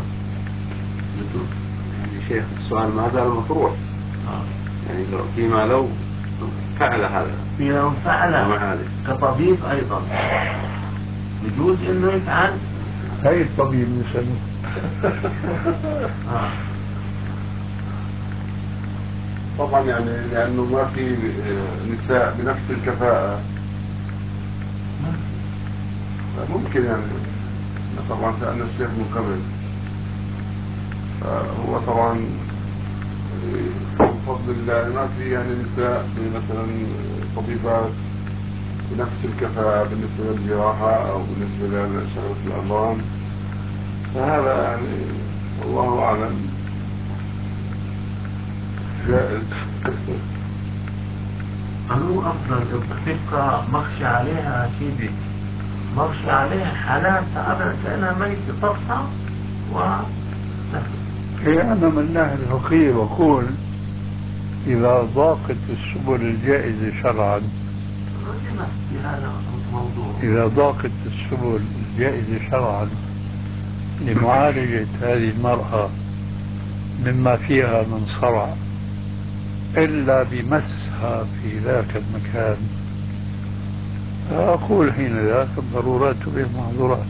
Speaker 5: يعني شيخ السؤال ما زال مطروح.
Speaker 3: آه.
Speaker 5: يعني لو فيما لو فعل هذا
Speaker 3: في لو فعل كطبيب أيضا يجوز إنه يفعل.
Speaker 4: هاي الطبيب مثلا
Speaker 3: آه.
Speaker 2: طبعا يعني لانه ما في نساء بنفس الكفاءة ممكن يعني طبعا سألنا الشيخ من قبل هو طبعا بفضل الله ما في يعني نساء مثلا طبيبات بنفس الكفاءة بالنسبة للجراحة او بالنسبة لشغلة العظام فهذا يعني والله اعلم جائز.
Speaker 3: أنو أفضل تبقى مخشى عليها سيدي مخشى عليها حالات أبدا كأنها ميتة تطلع و
Speaker 4: إيه أنا من الناحية الفقهية بقول إذا ضاقت السبل الجائزة شرعا
Speaker 3: في هذا الموضوع
Speaker 4: إذا ضاقت السبل الجائزة شرعا لمعالجة هذه المرأة مما فيها من صرع إلا بمسها في ذاك المكان فأقول حين ذاك الضرورات تبيح المحظورات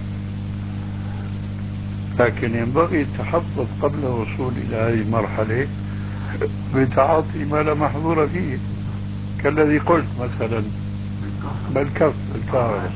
Speaker 4: لكن ينبغي التحفظ قبل الوصول إلى هذه المرحلة بتعاطي ما لا محظور فيه كالذي قلت مثلا بالكف الكهرباء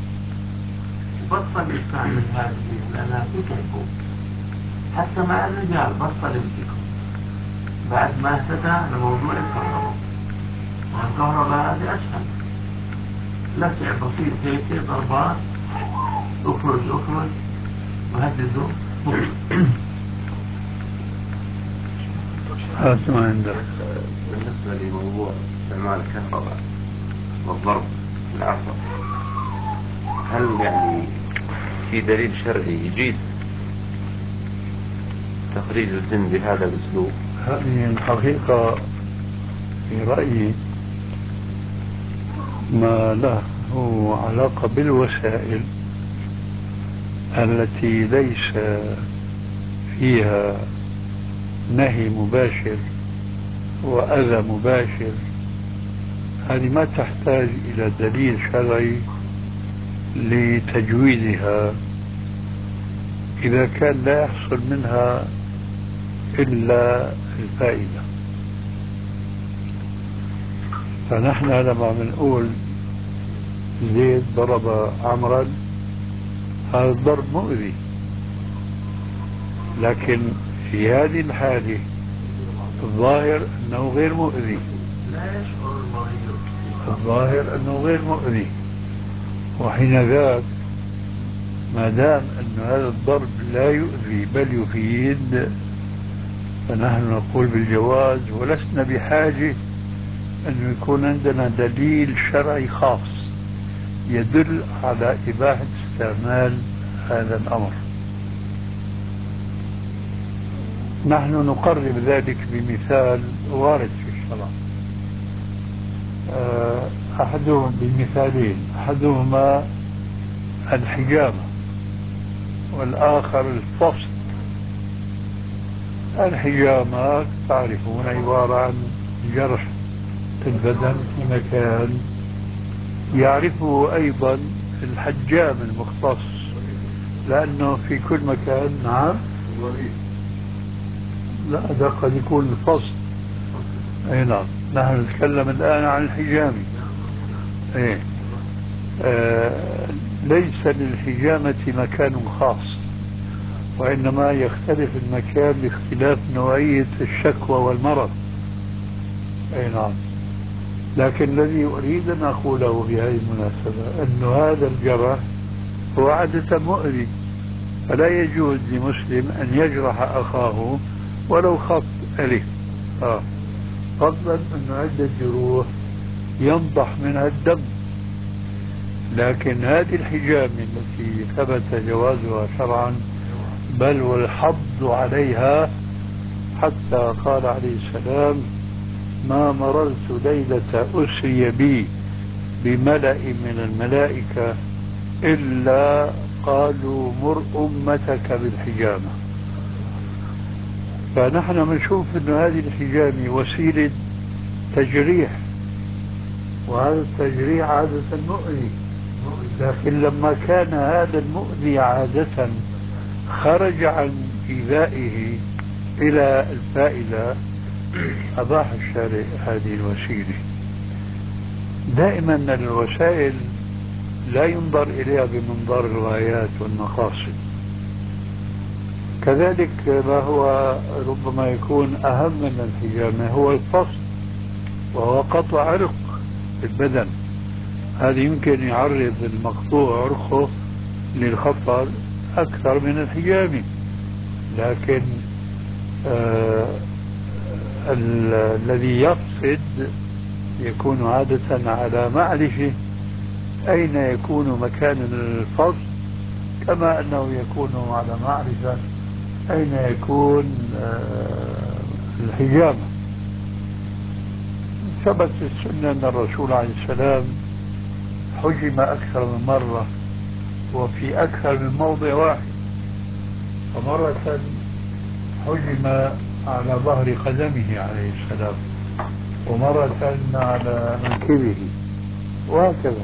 Speaker 3: بطل يستعمل هذه لأنها تتعبه حتى مع الرجال بطل يمسكه بعد ما اهتدى لموضوع الكهرباء والكهرباء هذه أسهل لسع بسيط هيك ضربات اخرج اخرج وهدده
Speaker 4: هذا ما عندك.
Speaker 5: بالنسبة لموضوع استعمال الكهرباء والضرب في العصر هل يعني
Speaker 3: في دليل شرعي يجيز تخريج الجن بهذا الأسلوب؟
Speaker 4: هذه الحقيقة في رأيي ما له علاقة بالوسائل التي ليس فيها نهي مباشر وأذى مباشر، هذه ما تحتاج إلى دليل شرعي لتجويزها إذا كان لا يحصل منها إلا الفائدة. فنحن لما بنقول زيد ضرب عمرا، هذا الضرب مؤذي، لكن في هذه الحالة الظاهر أنه غير مؤذي،
Speaker 3: لا يشعر المريض،
Speaker 4: الظاهر أنه غير مؤذي، وحين ذاك ما دام أن هذا الضرب لا يؤذي بل يفيد، فنحن نقول بالجواز، ولسنا بحاجة أن يكون عندنا دليل شرعي خاص يدل على إباحة استعمال هذا الأمر. نحن نقرب ذلك بمثال وارد في الشرع، أحدهم بمثالين، أحدهما الحجامة والآخر الفصل. الحجامة تعرفون عبارة عن جرح البدن في مكان يعرفه أيضا الحجام المختص، لأنه في كل مكان. نعم، لا هذا قد يكون الفصل. اي نعم، نحن نتكلم الآن عن الحجامة. ايه آه ليس للحجامة مكان خاص، وإنما يختلف المكان باختلاف نوعية الشكوى والمرض. اي نعم، لكن الذي أريد أن أقوله بهذه المناسبة أن هذا الجرح هو عادة مؤذي، فلا يجوز لمسلم أن يجرح أخاه ولو خط ألف، آه. فضلا أن عدة جروح ينضح منها الدم، لكن هذه الحجامة التي ثبت جوازها شرعا بل والحض عليها، حتى قال عليه السلام: ما مررت ليلة أسري بي بملأ من الملائكة إلا قالوا مر أمتك بالحجامة. فنحن بنشوف أن هذه الحجامة وسيلة تجريح، وهذا التجريح عادة مؤذي، لكن لما كان هذا المؤذي عادة خرج عن إيذائه إلى الفائدة، أباح الشارع هذه الوسيلة. دائما الوسائل لا ينظر إليها بمنظار الغايات والمقاصد. كذلك ما هو ربما يكون أهم من الحجامة هو الفصل، وهو قطع عرق البدن. هذا يمكن يعرض المقطوع عرقه للخطر أكثر من الحجامة، لكن آه الذي يقصد يكون عادة على معرفة أين يكون مكان الفصل، كما أنه يكون على معرفة أين يكون آه الحجامة. ثبت في السنة أن الرسول عليه السلام حجم أكثر من مرة وفي أكثر من موضع واحد، فمرة حجم على ظهر قدمه عليه السلام، ومرة على منكبه، وهكذا.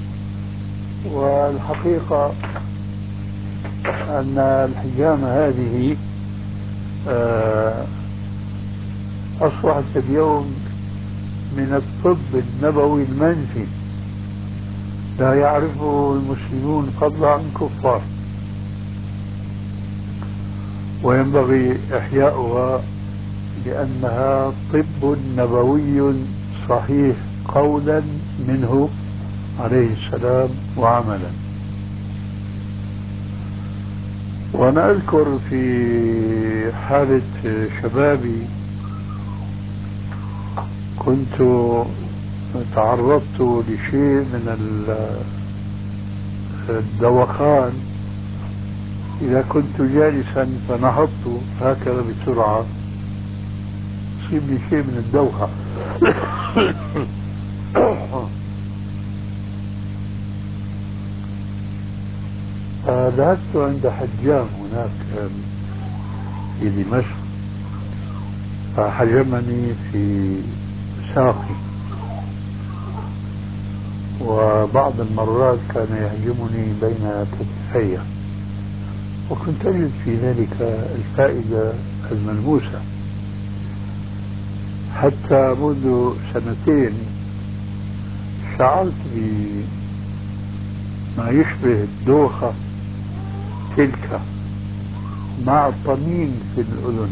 Speaker 4: والحقيقة أن الحجامة هذه أصبحت اليوم من الطب النبوي المنفي، لا يعرفه المسلمون فضلا عن الكفار، وينبغي إحياؤها لأنها طب نبوي صحيح قولا منه عليه السلام وعملا. وأنا أذكر في حالة شبابي كنت تعرضت لشيء من الدوخان إذا كنت جالسا فنهضت هكذا بسرعة يصيبني شيء من الدوخة. فذهبت عند حجام هناك في دمشق فحجمني في ساقي، وبعض المرات كان يهجمني بين كتفي، وكنت أجد في ذلك الفائدة الملموسة. حتى منذ سنتين شعرت بما يشبه الدوخة تلك مع الطنين في الأذن.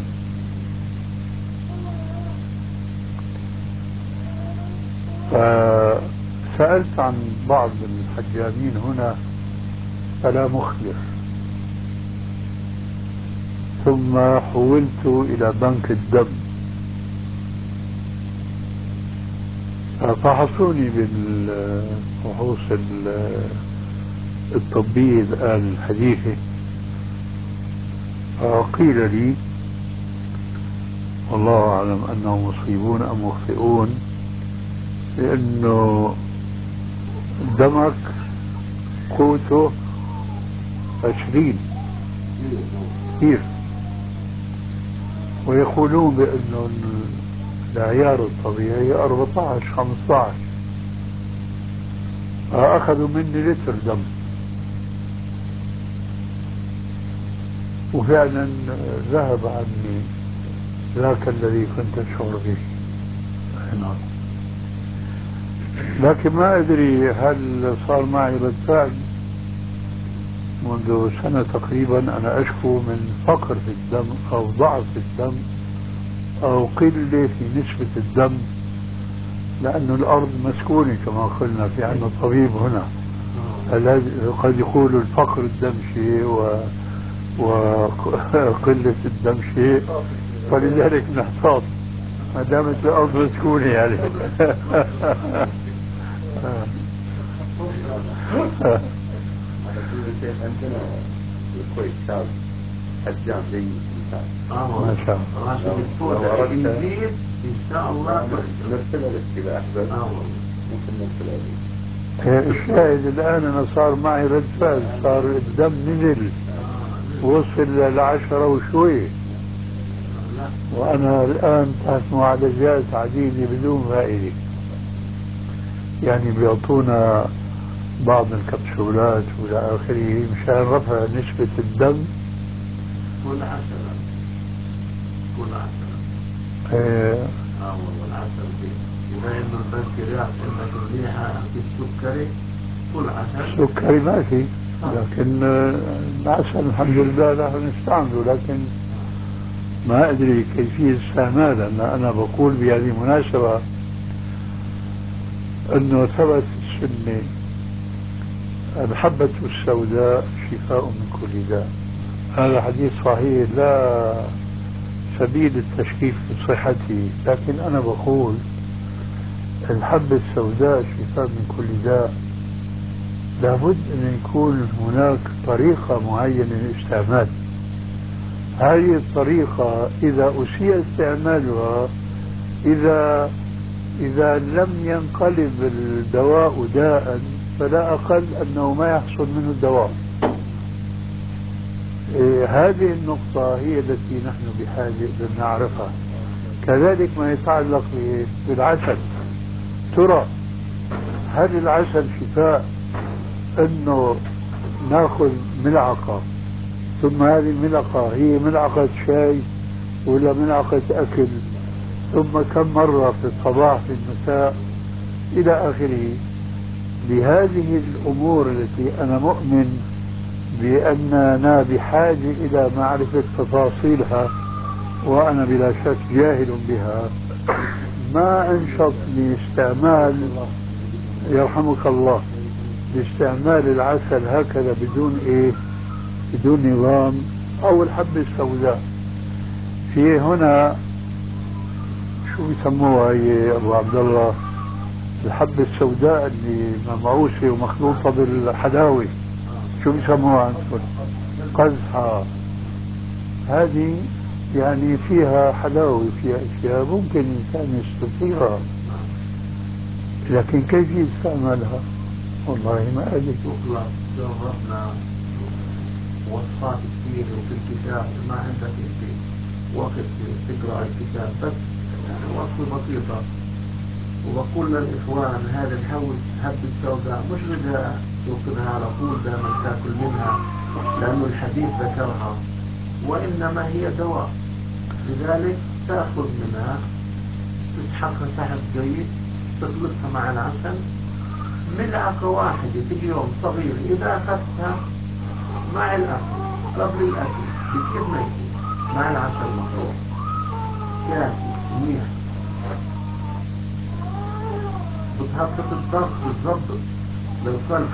Speaker 4: فسألت عن بعض الحجامين هنا فلا مخبر، ثم حولت إلى بنك الدم ففحصوني بالفحوص الطبية الآن الحديثة، فقيل لي والله أعلم أنهم مصيبون أم مخطئون، لأنه دمك قوته عشرين كثير، ويقولون بأنه العيار الطبيعي أربعة عشر خمسة عشر، فأخذوا مني لتر دم، وفعلا ذهب عني ذاك الذي كنت أشعر به. نعم. لكن ما أدري هل صار معي رد فعل. منذ سنة تقريبا أنا أشكو من فقر في الدم أو ضعف في الدم أو قلة في نسبة الدم، لأن الأرض مسكونة كما قلنا، في عندنا طبيب هنا قد يقول الفقر الدم شيء و... وقلة الدم شيء، فلذلك نحتاط ما دامت الأرض مسكونة يعني.
Speaker 5: على كل شيء عندنا في الكويت شاب حجام جيد ممتاز.
Speaker 3: اه
Speaker 4: ما شاء
Speaker 3: الله. راشد الفوز يزيد ان شاء الله.
Speaker 5: نرسل الاستباح بس.
Speaker 3: اه والله.
Speaker 5: ممكن نرسل عليه.
Speaker 4: الشاهد الآن أنا صار معي رد فعل، صار الدم نزل وصل لعشرة وشوي، وأنا الآن تحت معالجات عديدة بدون فائدة. يعني بيعطونا بعض الكبسولات وإلى آخره مشان رفع نسبة الدم.
Speaker 3: كل عشرة كل عشرة
Speaker 4: ايه.
Speaker 3: اه والله العسل دي بما انه البنكرياس عندك منيحة في السكري كل عسل.
Speaker 4: سكري ما في، لكن العسل الحمد لله نحن نستعمله، لكن ما أدري كيفية استعماله. لأن أنا بقول بهذه المناسبة أنه ثبت في السنة الحبة السوداء شفاء من كل داء. هذا حديث صحيح لا سبيل التشكيك في صحته، لكن أنا بقول الحبة السوداء شفاء من كل داء. لابد أن يكون هناك طريقة معينة للاستعمال. هذه الطريقة إذا أسيء استعمالها، إذا إذا لم ينقلب الدواء داء، فلا أقل أنه ما يحصل منه الدواء. إيه، هذه النقطة هي التي نحن بحاجة أن نعرفها. كذلك ما يتعلق بالعسل، ترى هل العسل شفاء أنه ناخذ ملعقة ثم هذه الملعقة هي ملعقة شاي ولا ملعقة أكل، ثم كم مرة في الصباح في المساء إلى آخره. لهذه الأمور التي أنا مؤمن بأننا بحاجة إلى معرفة تفاصيلها، وأنا بلا شك جاهل بها، ما أنشط لاستعمال يرحمك الله لاستعمال العسل هكذا بدون إيه، بدون نظام، أو الحبة السوداء. في هنا شو بيسموها هي أبو عبد الله، الحبة السوداء اللي ممعوسة ومخلوطة بالحلاوة، شو بيسموها عندكم؟ قزحة، هذه يعني فيها حلاوة، فيها أشياء ممكن الإنسان يستطيعها، لكن كيف يستعملها؟ والله ما أدري.
Speaker 2: تطلق جربنا وصفات كثيرة وفي الكتاب، ما عندك انت وقت تقرأ الكتاب، بس وصفة بسيطة. وبقول للإخوان هذا الحوت هب السوداء مش بدها تأخذها على طول دائما تاكل منها لأنه الحديث ذكرها، وإنما هي دواء، لذلك تأخذ منها تسحقها سحب جيد، تخلطها مع العسل ملعقة واحدة في اليوم صغيرة. إذا أخذتها مع الأكل قبل الأكل بكيف ما يكون مع العسل المخلوط كافي منيح، بتهبط الضغط، بتظبط للقلب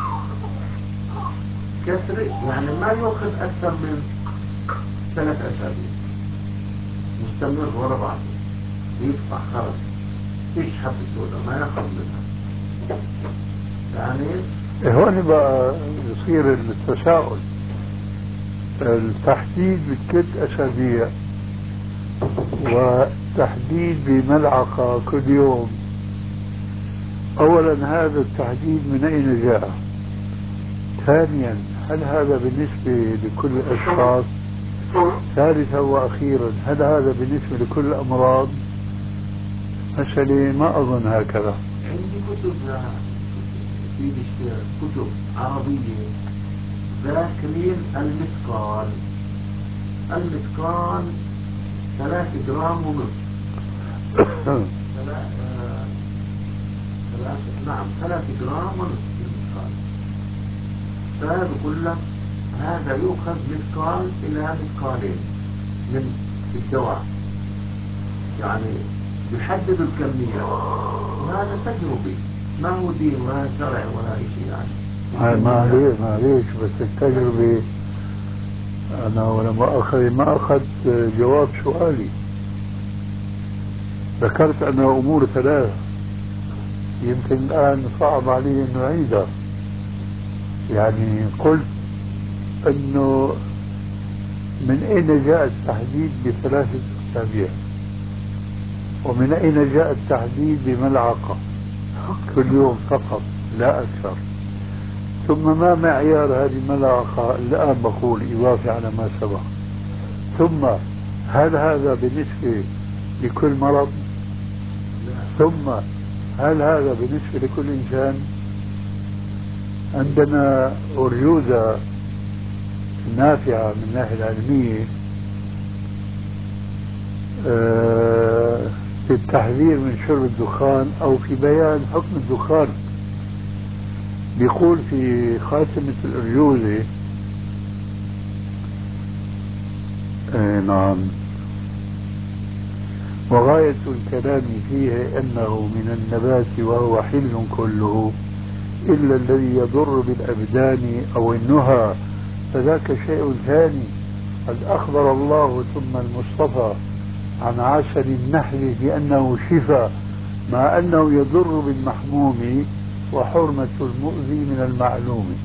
Speaker 2: كسري، يعني ما يأخذ أكثر من ثلاث أسابيع مستمر ورا بعض، يقطع خرج فيش حبة سوداء ما يأخذ منها. يعني
Speaker 4: هون بقى يصير التساؤل، التحديد بثلاث أسابيع وتحديد بملعقة كل يوم. أولا هذا التحديد من أين جاء؟ ثانيا هل هذا بالنسبة لكل الأشخاص؟ ثالثا وأخيرا هل هذا بالنسبة لكل الأمراض؟ مسألة ما أظن هكذا.
Speaker 2: عندي كتب في كتب عربية ذاكرين المثقال، المثقال ثلاث جرام ونصف ثلاث نعم ثلاث جرام ونصف المثقال. فبقول لك هذا يؤخذ مثقال إلى مثقالين من الدواء، يعني يحددوا الكمية، وهذا تجربي ما هو دين ولا شرع ولا شيء. يعني
Speaker 4: معليش معليش بس التجربة، أنا ولما أخذ ما أخذت جواب سؤالي، ذكرت أن أمور ثلاث يمكن الآن صعب علي أن أعيدها. يعني قلت أنه من أين جاء التحديد بثلاثة أسابيع، ومن أين جاء التحديد بملعقة كل يوم فقط لا أكثر، ثم ما معيار هذه الملعقة الآن بقول إضافة على ما سبق، ثم هل هذا بالنسبة لكل مرض، ثم هل هذا بالنسبة لكل إنسان. عندنا أرجوزة نافعة من الناحية العلمية في التحذير من شرب الدخان أو في بيان حكم الدخان. بيقول في خاتمة الأرجوزة آه نعم، وغاية الكلام فيه أنه من النبات وهو حل كله إلا الذي يضر بالأبدان أو النهى، فذاك شيء ثاني. قد أخبر الله ثم المصطفى عن عسل النحل بأنه شفاء، مع أنه يضر بالمحموم وحرمة المؤذي من المعلوم.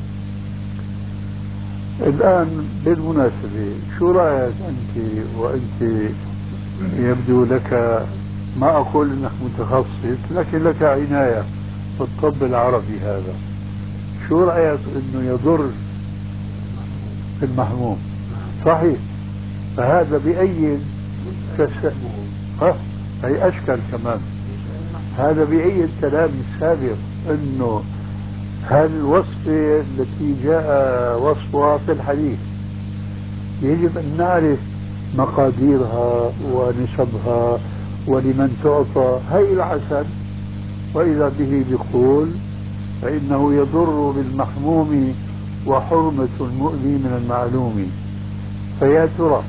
Speaker 4: الآن بالمناسبة شو رأيك أنت، وأنت يبدو لك، ما أقول أنك متخصص لكن لك عناية في الطب العربي هذا، شو رأيك أنه يضر بالمحموم؟ صحيح، فهذا بأي كس... ها هي أشكال كمان، هذا بأي الكلام السابق أنه هالوصفة التي جاء وصفها في الحديث يجب أن نعرف مقاديرها ونسبها ولمن تعطى. هي العسل وإذا به بيقول فإنه يضر بالمحموم وحرمة المؤذي من المعلوم. فيا ترى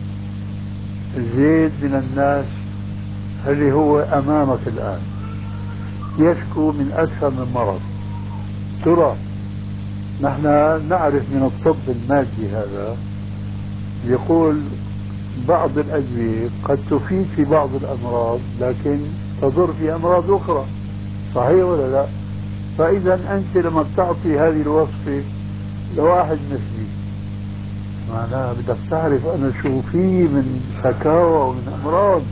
Speaker 4: زيد من الناس اللي هو أمامك الآن يشكو من أكثر من مرض، ترى نحن نعرف من الطب المادي هذا يقول بعض الأدوية قد تفيد في بعض الأمراض لكن تضر في أمراض أخرى، صحيح ولا لا؟ فإذا أنت لما تعطي هذه الوصفة لواحد مثلي معناها بدك تعرف أنا شو في من شكاوى ومن أمراض.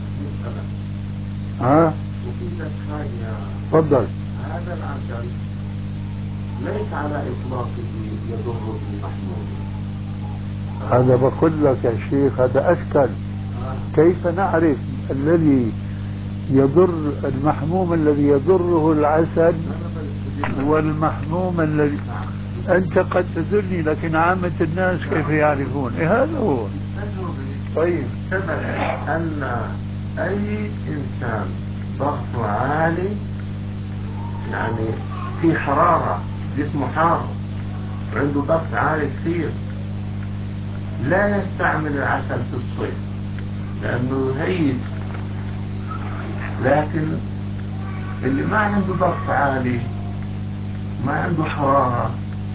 Speaker 4: ها؟
Speaker 3: وفي لك حاجة،
Speaker 4: تفضل.
Speaker 3: هذا العسل ليس على إطلاقه يضر بالمحمول.
Speaker 4: هذا بقول لك يا شيخ هذا أشكل. كيف نعرف الذي يضر المحموم الذي يضره العسل والمحموم الذي أنت قد تدرني لكن عامة الناس كيف يعرفون؟ إيه هذا هو.
Speaker 3: طيب ثبت أن أي إنسان ضغطه عالي، يعني في حرارة، جسمه حار وعنده ضغط عالي كثير، لا يستعمل العسل في الصيف لأنه هيج. لكن اللي ما عنده ضغط عالي، ما عنده حرارة،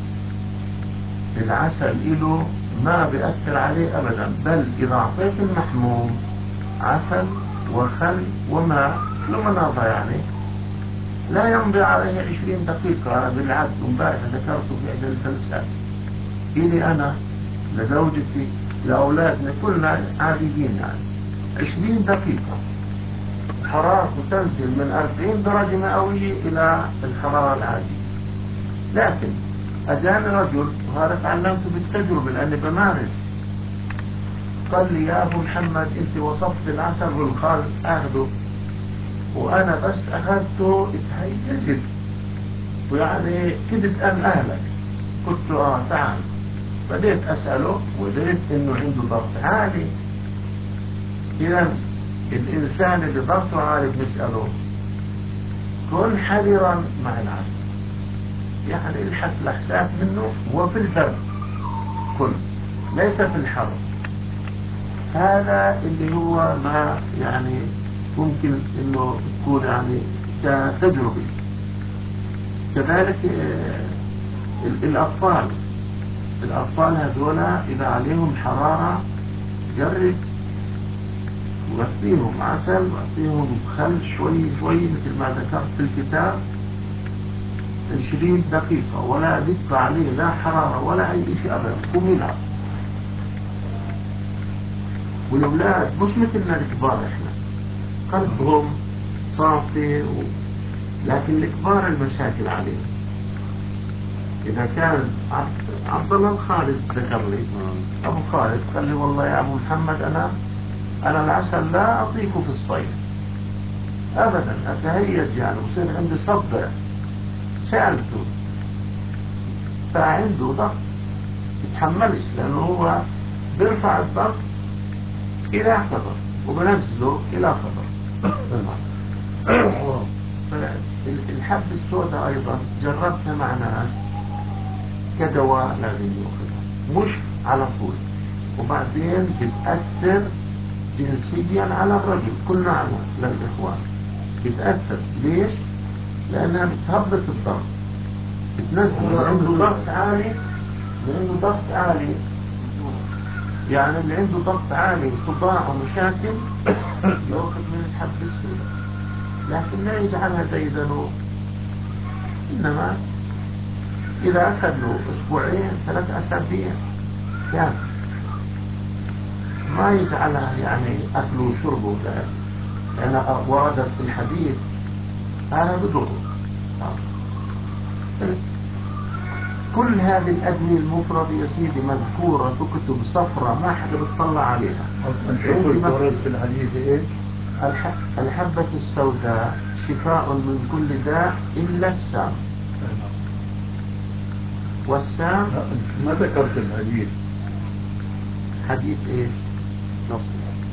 Speaker 3: العسل إله ما بيأثر عليه أبدا. بل إذا أعطيت المحموم عسل وخل وماء لمناضة يعني لا يمضي عليه عشرين دقيقة بالعد. امبارح ذكرته في إحدى الجلسات. إلي أنا، لزوجتي، لأولادنا، كلنا عاديين يعني عشرين دقيقة حرارته تنزل من أربعين درجة مئوية إلى الحرارة العادية. لكن أجاني رجل، وهذا تعلمته بالتجربة لأني بمارس، قال لي يا أبو محمد أنت وصفت العسل والخل أخذه، وأنا بس أخذته اتهيجت ويعني كدت أن أهلك. قلت له آه تعال. بديت أسأله وجدت إنه عنده ضغط عالي. إذا الإنسان اللي ضغطه عالي بنسأله كن حذرا مع العسل، يعني الحس الأحساس منه وفي البرد كن، ليس في الحر. هذا اللي هو ما يعني ممكن انه تكون يعني كتجربة. كذلك الأطفال الأطفال هذولا إذا عليهم حرارة جرب وأعطيهم عسل وأعطيهم خل شوي شوي مثل ما ذكرت في الكتاب عشرين دقيقة، ولا يبقى عليه لا حرارة ولا أي شيء أبدا، قوم يلعب. والأولاد مش مثلنا الكبار، إحنا قلبهم صافي و... لكن الكبار المشاكل عليهم. إذا كان عبد الله الخالد ذكر لي، أبو خالد قال لي والله يا أبو محمد أنا أنا العسل لا أطيقه في الصيف أبدا، أتهيج يعني وصير عندي صدع. سألته فعنده ضغط يتحملش، لأنه هو بيرفع الضغط إلى قدر وبنزله إلى قدر. الحب السوداء أيضا جربتها مع ناس كدواء لازم يأخذها، مش على طول، وبعدين بتأثر جنسيا على الرجل. كلنا عنه للإخوان بتأثر. ليش؟ لأنها بتهبط الضغط، بتنزل. اللي عنده ضغط عالي اللي عنده ضغط عالي يعني اللي عنده ضغط عالي وصداع ومشاكل يأخذ من الحب السوداء، لكن لا يجعلها ديدنه. إنما إذا أخذ له أسبوعين ثلاث أسابيع كان ما يجعلها يعني أكله وشربه، لأن وردت في الحديث هذا بضره. كل هذه الأدوية المفردة يا سيدي مذكورة في كتب صفراء ما حدا بيطلع عليها.
Speaker 4: ورد في الحديث إيه؟
Speaker 3: الحبة السوداء شفاء من كل داء إلا السام. والسام
Speaker 4: ما ذكرت الحديث.
Speaker 3: حديث إيه؟ نص.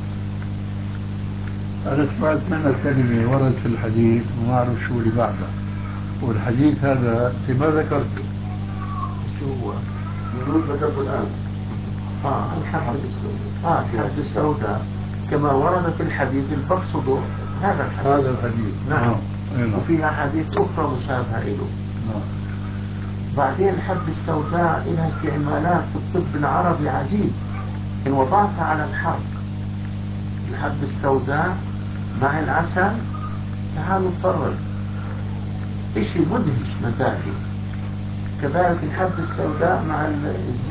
Speaker 4: أنا سمعت منك كلمة ورد في الحديث وما أعرف شو اللي بعده، والحديث هذا أنت ما ذكرته.
Speaker 3: شو هو؟
Speaker 5: يقول ذكرته الآن.
Speaker 3: آه الحبة السوداء. آه الحبة السوداء كما ورد في الحديث اللي بقصده هذا الحديث.
Speaker 4: هذا الحديث.
Speaker 3: نعم.
Speaker 4: نعم.
Speaker 3: وفي أحاديث أخرى مشابهة له.
Speaker 4: نعم.
Speaker 3: بعدين الحبة السوداء لها استعمالات في الطب العربي عجيب. إن وضعتها على الحرق الحبة السوداء مع العسل تعالوا نتفرج، إشي مدهش نتائجه. كذلك الحبة السوداء مع الزيت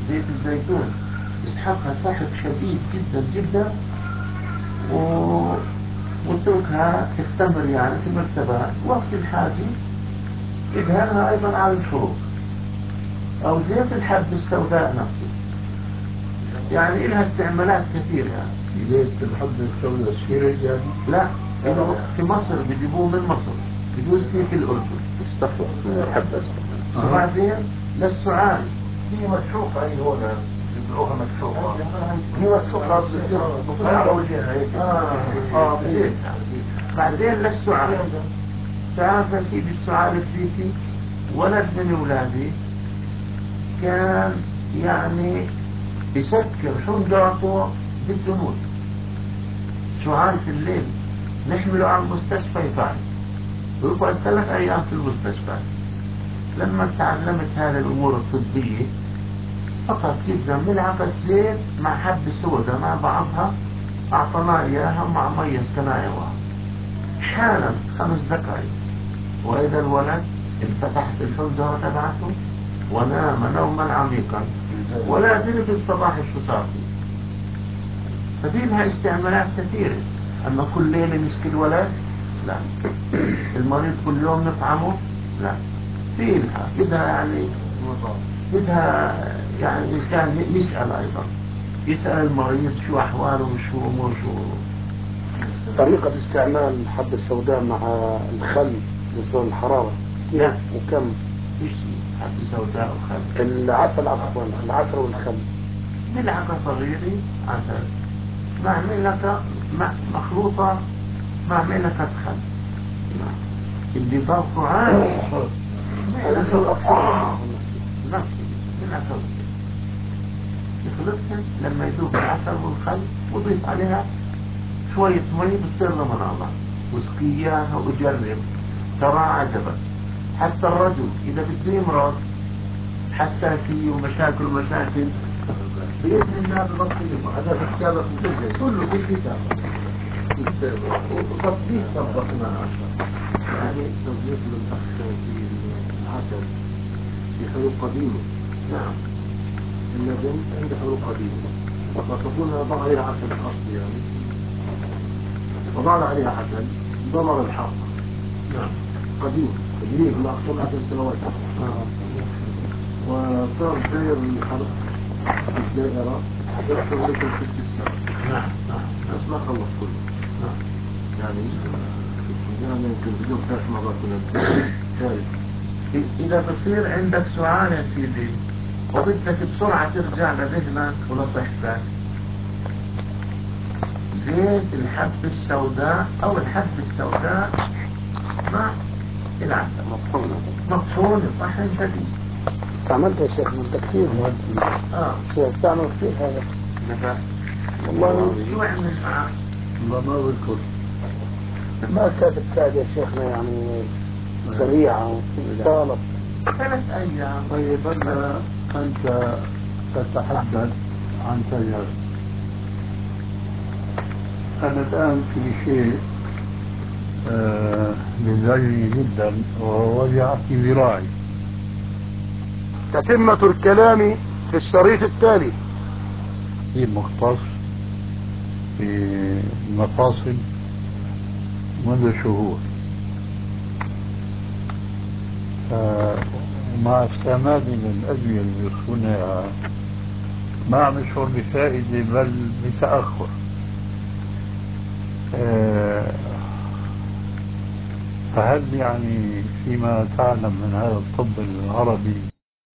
Speaker 3: زيت الزيتون يسحقها سحق شديد جدا جدا و... واتركها تختمر يعني في مرتبات، وقت الحاجة يدهنها أيضا على الفروق. أو زيت الحب السوداء نفسه، يعني إلها استعمالات كثيرة.
Speaker 4: زيت الحب السوداء سيرة يعني؟
Speaker 3: لا، إنه في مصر بيجيبوه من مصر، بيجوز فيه في الأردن
Speaker 5: تستخلص من الحبة.
Speaker 3: وبعدين للسعال
Speaker 2: هي مكشوفة هي هنا يبيعوها مكشوفة. هي مكشوفة بتصير على وجهها هيك.
Speaker 3: اه اه بزيتها. بعدين للسعال، تعرف يا سيدي السعال الفيكي ولد من أولادي كان يعني يسكر حنجرته بالجنود، سعال في الليل نحمله على المستشفى يفعل ويقعد ثلاث أيام في المستشفى. لما تعلمت هذه الأمور الطبية فقط جدا ملعقة زيت مع حبة سوداء مع بعضها، أعطنا إياها مع مية اسكنايوها حالا خمس دقائق، وإذا الولد انفتحت الحنجرة تبعته ونام نوما عميقا ولا أدري في الصباح شو صار فيه. ففي لها استعمالات كثيرة. أما كل ليلة نسقي الولد؟ لا. المريض كل يوم نطعمه؟ لا. في لها بدها يعني بدها يعني الإنسان يسأل أيضا، يسأل المريض شو أحواله وشو أمور شو.
Speaker 2: طريقة استعمال الحبة السوداء مع الخل لزول الحرارة
Speaker 3: لا
Speaker 2: وكم؟
Speaker 3: إيش حبة سوداء وخل؟
Speaker 2: العسل عفوا، العسل والخل.
Speaker 3: ملعقة صغيرة عسل مع ملعقة مع مخلوطة مع ملعقة خل اللي ضغطه عالي. نفسي ملعقة يخلطها لما يذوب العسل والخل وضيف عليها شوية مي بتصير لمناظر واسقياها وجرب ترى عجبك. حتى الرجل إذا بده يمرض حساسية ومشاكل ومشاكل بإذن الله ببطل. هذا في كتابك كله في الكتاب وتطبيق طبقنا يعني
Speaker 2: تضيف للأخ في العسل بحلول قديمة.
Speaker 3: نعم
Speaker 2: اللبن عنده حلول قديمة، فتكون وضع عليها عسل أصلي يعني وضعنا عليها عسل ضمر الحق.
Speaker 3: نعم
Speaker 2: قديم قديم من أكثر عشر سنوات. وصار داير الحرق في الدائرة يحصل لك ست سنوات.
Speaker 3: نعم نعم
Speaker 2: بس ما خلص كله.
Speaker 3: نعم
Speaker 2: يعني يعني يمكن بدون ثلاث مرات من الثالث.
Speaker 3: إذا بصير عندك سؤال يا سيدي وبدك بسرعة ترجع لذهنك ولصحتك، زيت الحبة السوداء أو الحبة السوداء مع العسل
Speaker 2: مطحونة
Speaker 3: مطحونة طحن شديد.
Speaker 2: استعملت يا شيخ من كثير.
Speaker 3: اه
Speaker 2: استعمل كثير هذا.
Speaker 3: نفع.
Speaker 2: والله
Speaker 3: شو عمل معك؟
Speaker 4: والله ما بذكر.
Speaker 2: ما كانت التالي يا شيخنا يعني سريعة طالت
Speaker 3: ثلاث أيام.
Speaker 4: طيب أنا أنت تتحدث عن تجارب، أنا الآن في شيء آه بيزعجني جدا وهو وجع في ذراعي.
Speaker 2: تتمة الكلام في الشريط التالي.
Speaker 4: في مختص في المفاصل منذ شهور، ومع استعمالي للأدوية اللي بيصونها ما عم يشعر بفائدة بل بتأخر. آه، فهل يعني فيما تعلم من هذا الطب العربي